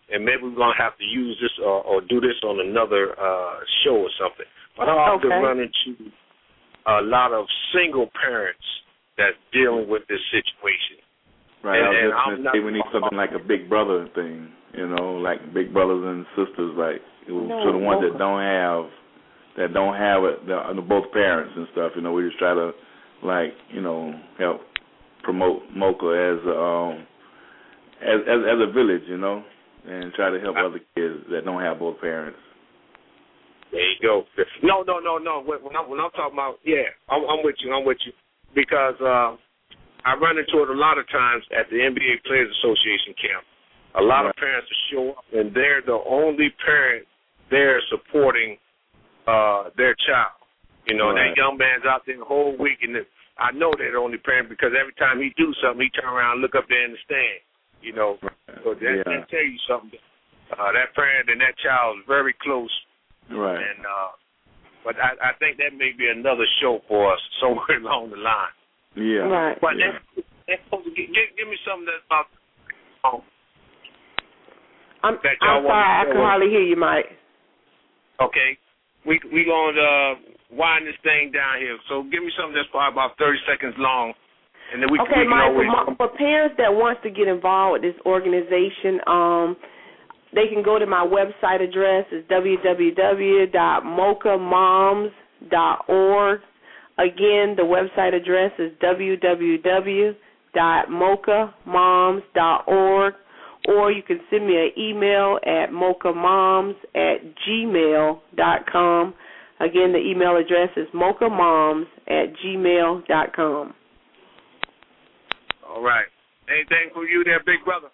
and maybe we're going to have to use this or, or do this on another uh, show or something. But I often okay. run into a lot of single parents that's dealing with this situation. Right, and, I was and just I'm going to not, say we need something like a big brother thing, you know, like big brothers and sisters, like no, so the ones no. that don't have, that don't have it, the, both parents and stuff, you know, we just try to, like, you know, help promote MOCA as a, um, as, as as a village, you know, and try to help other kids that don't have both parents. There you go. No, no, no, no. When I'm, when I'm talking about, yeah, I'm, I'm with you. I'm with you because uh, I run into it a lot of times at the N B A Players Association camp. A lot right. of parents will show up, and they're the only parent there supporting uh, their child. You know, right. that young man's out there the whole week, and I know they're the only parent because every time he do something, he turn around and look up there in the stand. You know, right. so that, yeah. that tell you something. Uh, that parent and that child is very close. Right. And uh, but I, I think that may be another show for us somewhere along the line. Yeah. Right. But yeah. That, that, give, give me something that's about. Um, I'm, that I'm sorry, I can hardly hear you, Mike. Okay. We we gonna uh, wind this thing down here. So give me something that's probably about thirty seconds long, and then we okay, we can Mike. always. For, for parents that wants to get involved with this organization, um. they can go to my website address. It's w w w dot mocha moms dot org. Again, the website address is w w w dot mocha moms dot org. Or you can send me an email at mochamoms at gmail dot com. Again, the email address is mochamoms at gmail dot com. All right. Anything for you there, big brother?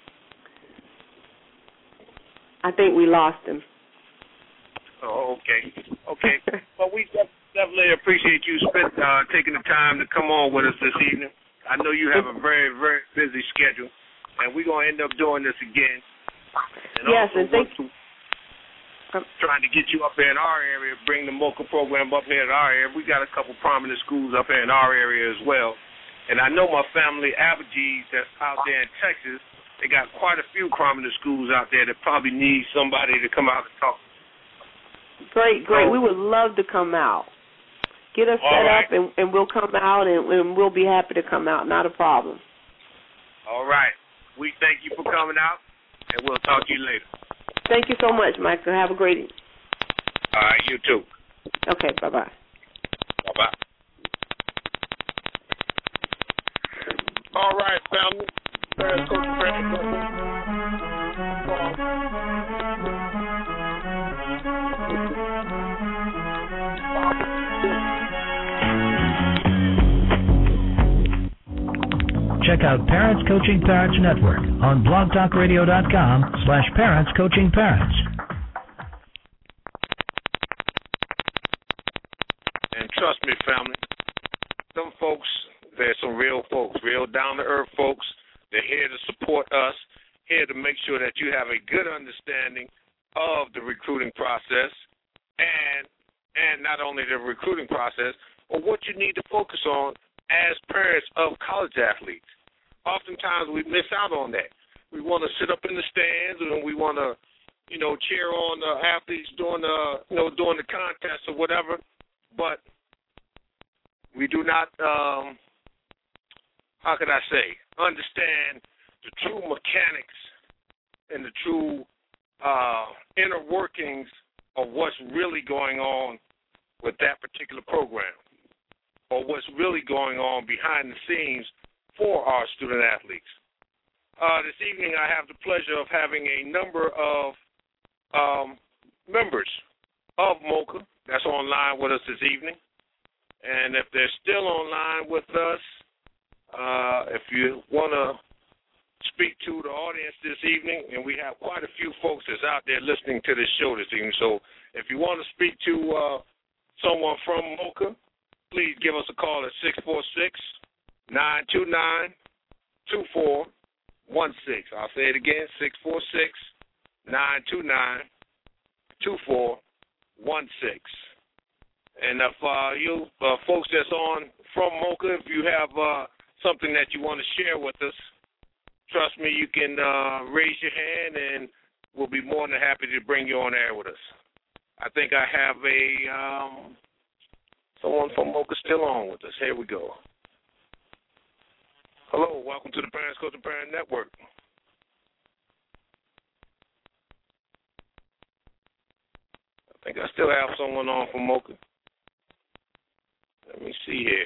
I think we lost him. Oh, okay. Okay. Well, we definitely appreciate you spend, uh, taking the time to come on with us this evening. I know you have a very, very busy schedule, and we're going to end up doing this again. And yes, also and thank you. Trying to get you up here in our area, bring the MOCA program up here in our area. We got a couple prominent schools up here in our area as well. And I know my family, Abigees, that's out there in Texas, they got quite a few prominent schools out there that probably need somebody to come out and talk. Great, great. So, we would love to come out. Get us set right. up, and, and we'll come out, and, and we'll be happy to come out. Not a problem. All right. We thank you for coming out, and we'll talk to you later. Thank you so much, Michael. Have a great evening. All right, you too. Okay, bye-bye. Bye-bye. All right, family. Parents Coaching Parents Check out Parents Coaching Parents Network on blogtalkradio.com slash Parents Coaching Parents. And trust me, family, some folks, there's some real folks, real down-to-earth folks. They're here to support us, here to make sure that you have a good understanding of the recruiting process and and not only the recruiting process, but what you need to focus on as parents of college athletes. Oftentimes we miss out on that. We want to sit up in the stands and we want to, you know, cheer on the athletes during the, you know, during the contest or whatever, but we do not, um, how could I say, understand the true mechanics and the true uh, inner workings of what's really going on with that particular program or what's really going on behind the scenes for our student athletes. Uh, this evening I have the pleasure of having a number of um, members of MOCA that's online with us this evening. And if they're still online with us, uh, if you want to speak to the audience this evening, and we have quite a few folks that's out there listening to this show this evening. So if you want to speak to uh, someone from MOCA, please give us a call at six four six, nine two nine, two four one six. I'll say it again, six four six, nine two nine, two four one six. And if uh, you uh, folks that's on from MOCA, if you have uh, something that you want to share with us, trust me, you can uh, raise your hand, and we'll be more than happy to bring you on air with us. I think I have a um, someone from Mocha still on with us. Here we go. Hello, welcome to the Parents Coaching Parent Network. I think I still have someone on from Mocha. Let me see here.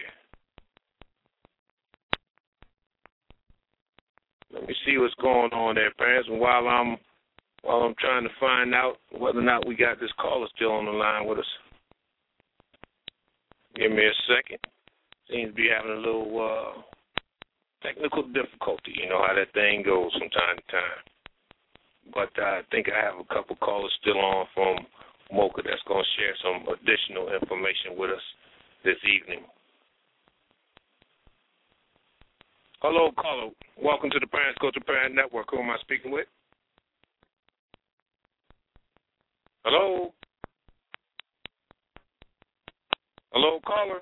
Let me see what's going on there, parents. And while I'm while I'm trying to find out whether or not we got this caller still on the line with us, give me a second. Seems to be having a little uh, technical difficulty. You know how that thing goes from time to time. But uh, I think I have a couple callers still on from Mocha that's going to share some additional information with us this evening. Hello, caller. Welcome to the Parents Coaching Parent Network. Who am I speaking with? Hello? Hello, caller?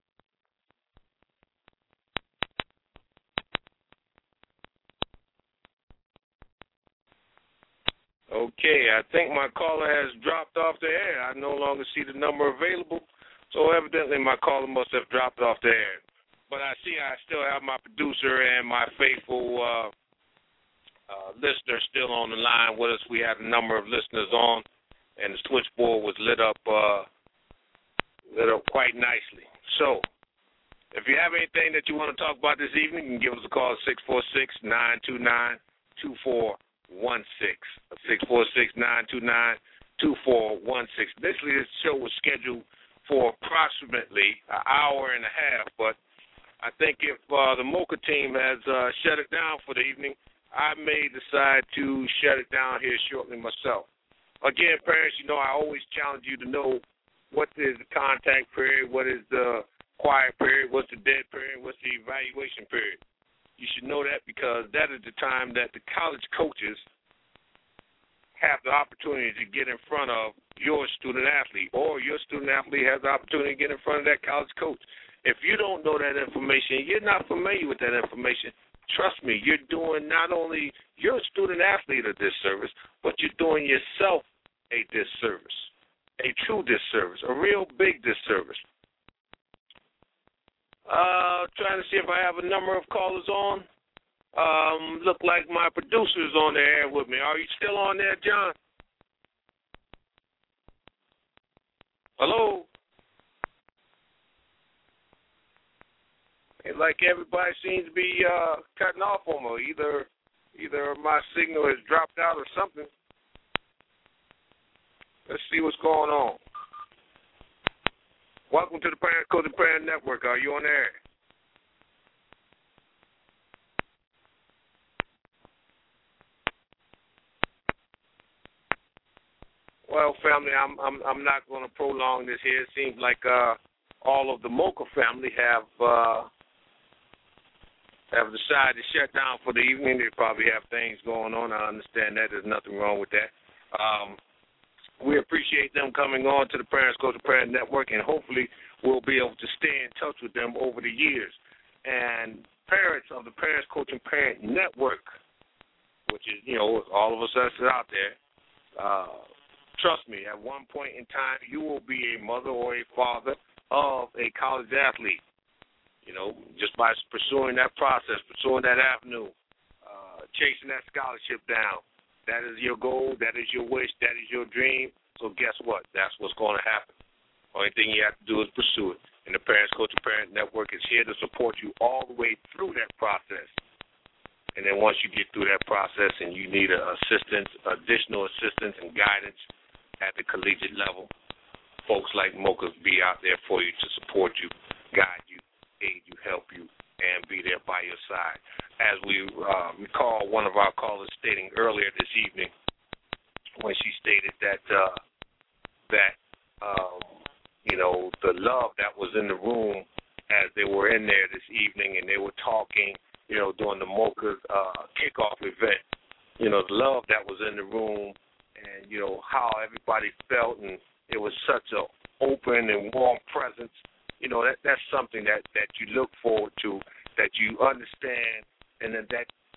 Okay, I think my caller has dropped off the air. I no longer see the number available, so evidently my caller must have dropped off the air. But I see I still have my producer and my faithful uh, uh, listener still on the line with us. We had a number of listeners on, and the switchboard was lit up, uh, lit up quite nicely. So, if you have anything that you want to talk about this evening, you can give us a call at six four six, nine two nine, two four one six. six four six, nine two nine, two four one six. Basically, this show was scheduled for approximately an hour and a half, but I think if uh, the Mocha team has uh, shut it down for the evening, I may decide to shut it down here shortly myself. Again, parents, you know I always challenge you to know what is the contact period, what is the quiet period, what's the dead period, what's the evaluation period. You should know that because that is the time that the college coaches have the opportunity to get in front of your student athlete, or your student athlete has the opportunity to get in front of that college coach. If you don't know that information, you're not familiar with that information, trust me, you're doing not only your student athlete a disservice, but you're doing yourself a disservice, a true disservice, a real big disservice. Uh, trying to see if I have a number of callers on. Um, look like my producer's on the air with me. Are you still on there, John? Hello? It's like everybody seems to be uh, cutting off on me. Either, either my signal has dropped out or something. Let's see what's going on. Welcome to the Parent Coaching Parent Network. Are you on air? Well, family, I'm I'm I'm not going to prolong this here. It seems like uh, all of the Mocha family have uh, have decided to shut down for the evening. They probably have things going on. I understand that. There's nothing wrong with that. Um, we appreciate them coming on to the Parents Coaching Parent Network, and hopefully we'll be able to stay in touch with them over the years. And parents of the Parents Coaching Parent Network, which is, you know, all of us that's out there, uh, trust me, at one point in time, you will be a mother or a father of a college athlete. You know, just by pursuing that process, pursuing that avenue, uh, chasing that scholarship down. That is your goal. That is your wish. That is your dream. So guess what? That's what's going to happen. Only thing you have to do is pursue it. And the Parents Coaching Parent Network is here to support you all the way through that process. And then once you get through that process and you need assistance, additional assistance and guidance at the collegiate level, folks like Mocha be out there for you to support you, guide you, aid you, help you, and be there by your side. As we uh, recall one of our callers stating earlier this evening when she stated that, uh, that um, you know, the love that was in the room as they were in there this evening and they were talking, you know, during the Mocha uh, kickoff event, you know, the love that was in the room and, you know, how everybody felt, and it was such an open and warm presence. You know, that that's something that, that you look forward to, that you understand, and then that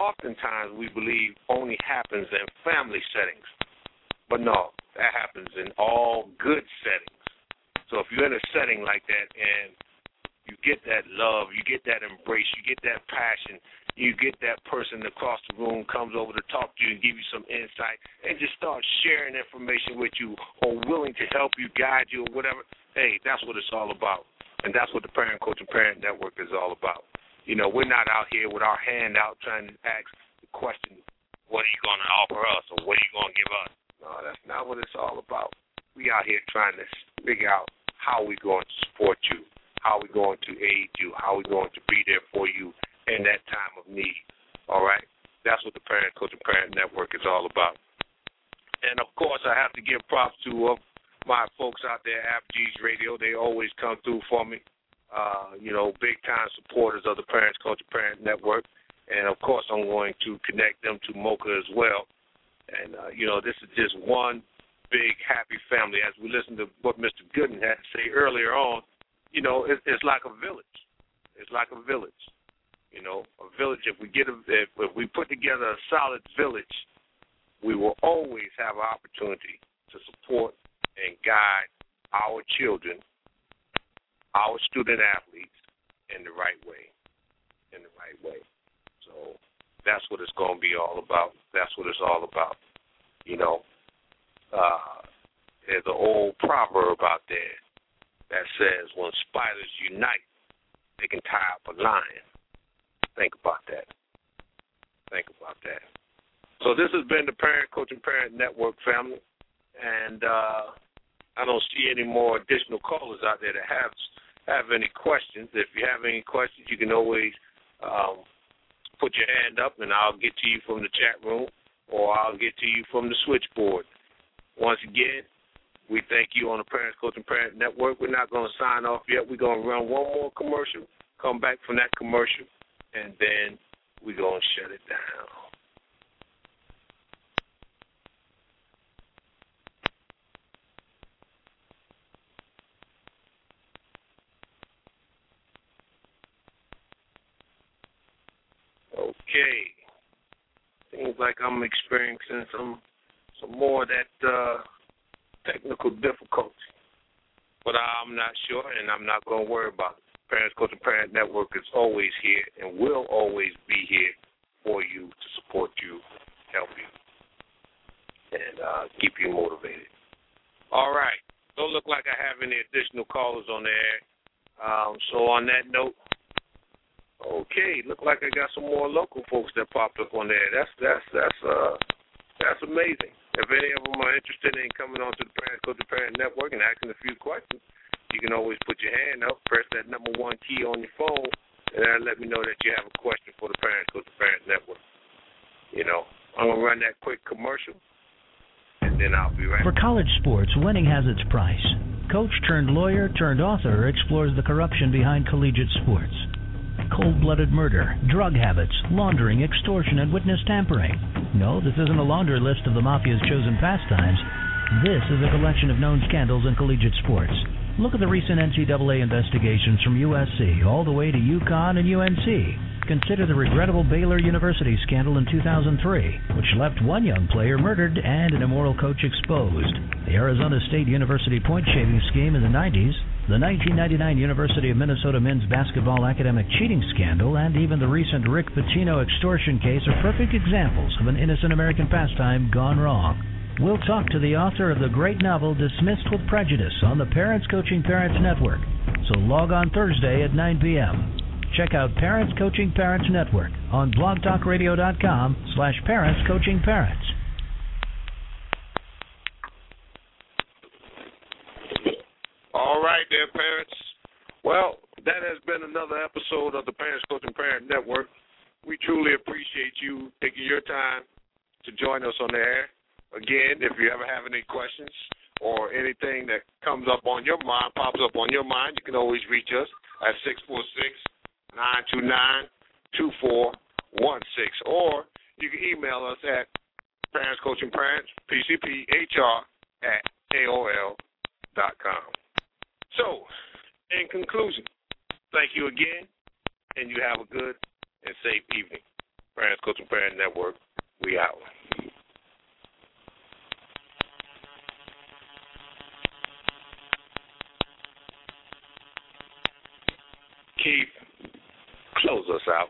oftentimes we believe only happens in family settings. But no, that happens in all good settings. So if you're in a setting like that and you get that love, you get that embrace, you get that passion, you get that person across the room comes over to talk to you and give you some insight and just start sharing information with you or willing to help you, guide you, or whatever, hey, that's what it's all about. And that's what the Parent Coaching Parent Network is all about. You know, we're not out here with our hand out trying to ask the question, what are you going to offer us or what are you going to give us? No, that's not what it's all about. We out here trying to figure out how we're going to support you, how we're going to aid you, how we're going to be there for you in that time of need. All right? That's what the Parent Coaching Parent Network is all about. And, of course, I have to give props to uh, my folks out there at F G's Radio. They always come through for me. Uh, you know, big-time supporters of the Parents Coaching Parent Network. And, of course, I'm going to connect them to Mocha as well. And, uh, you know, this is just one big, happy family. As we listen to what Mister Gooden had to say earlier on, you know, it, it's like a village. It's like a village. You know, a village, if we get a, if, if we put together a solid village, we will always have an opportunity to support and guide our children, our student athletes, in the right way, in the right way. So that's what it's going to be all about. That's what it's all about. You know, uh, there's an old proverb out there that says, when spiders unite, they can tie up a lion. Think about that. Think about that. So this has been the Parent Coaching Parent Network family, and uh, I don't see any more additional callers out there that have have any questions. If you have any questions, you can always um, put your hand up, and I'll get to you from the chat room, or I'll get to you from the switchboard. Once again, we thank you on the Parents Coaching Parent Network. We're not going to sign off yet. We're going to run one more commercial, come back from that commercial, and then we're going to shut it down. Okay. Seems like I'm experiencing some some more of that uh, technical difficulty. But I'm not sure, and I'm not going to worry about it. Parents Coaching Parent Network is always here and will always be here for you to support you, help you, and uh, keep you motivated. All right. Don't look like I have any additional callers on the air. Um, so on that note, okay, look like I got some more local folks that popped up on there. That's that's that's uh that's amazing. If any of them are interested in coming on to the Parents Coaching Parent Network and asking a few questions, you can always put your hand up, press that number one key on your phone, and that'll let me know that you have a question for the Parents Coaching Parent Network. You know, I'm gonna run that quick commercial, and then I'll be right back. For college sports, winning has its price. Coach turned lawyer turned author explores the corruption behind collegiate sports. Cold-blooded murder, drug habits, laundering, extortion, and witness tampering. No, this isn't a laundry list of the mafia's chosen pastimes. This is a collection of known scandals in collegiate sports. Look at the recent N C double A investigations from U S C all the way to UConn and U N C. Consider the regrettable Baylor University scandal in two thousand three, which left one young player murdered and an immoral coach exposed. The Arizona State University point-shaving scheme in the nineties, the nineteen ninety-nine University of Minnesota men's basketball academic cheating scandal, and even the recent Rick Pitino extortion case are perfect examples of an innocent American pastime gone wrong. We'll talk to the author of the great novel Dismissed with Prejudice on the Parents Coaching Parents Network. So log on Thursday at nine p.m. Check out Parents Coaching Parents Network on blogtalkradio.com slash Parents Coaching Parents. All right there, parents. Well, that has been another episode of the Parents Coaching Parent Network. We truly appreciate you taking your time to join us on the air. Again, if you ever have any questions or anything that comes up on your mind, pops up on your mind, you can always reach us at six four six, nine two nine, two four one six, or you can email us at Parents Coaching Parents, P C P H R at A O L dot com. So, in conclusion, thank you again, and you have a good and safe evening. Parents Coaching Parent Network. We out. Keith, close us out.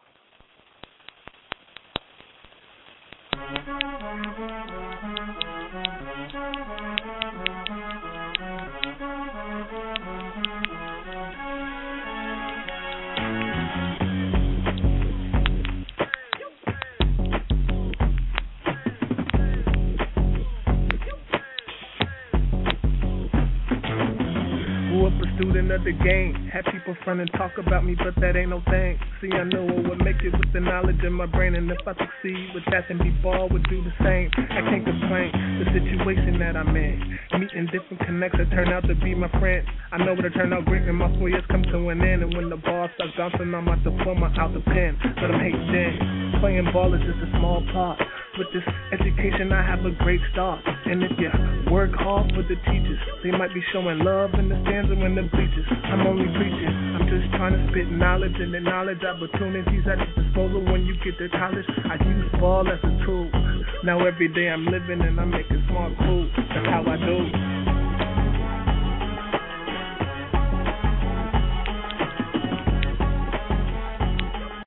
Student of the game, had people front and talk about me, but that ain't no thing. See, I know I would make it with the knowledge in my brain, and if I succeed with that, then B-ball would do the same. I can't complain, the situation that I'm in, meeting different connects that turn out to be my friends. I know it'll turn out great when my four years come to an end, and when the ball starts bouncing, I'm out the diploma out the pen. Let them hate then, playing ball is just a small part. With this education, I have a great start. And if you work hard for the teachers, they might be showing love in the stands and in the bleachers. I'm only preaching. I'm just trying to spit knowledge and acknowledge opportunities at your disposal when you get to college. I use ball as a tool. Now every day I'm living and I'm making smart moves. That's how I do.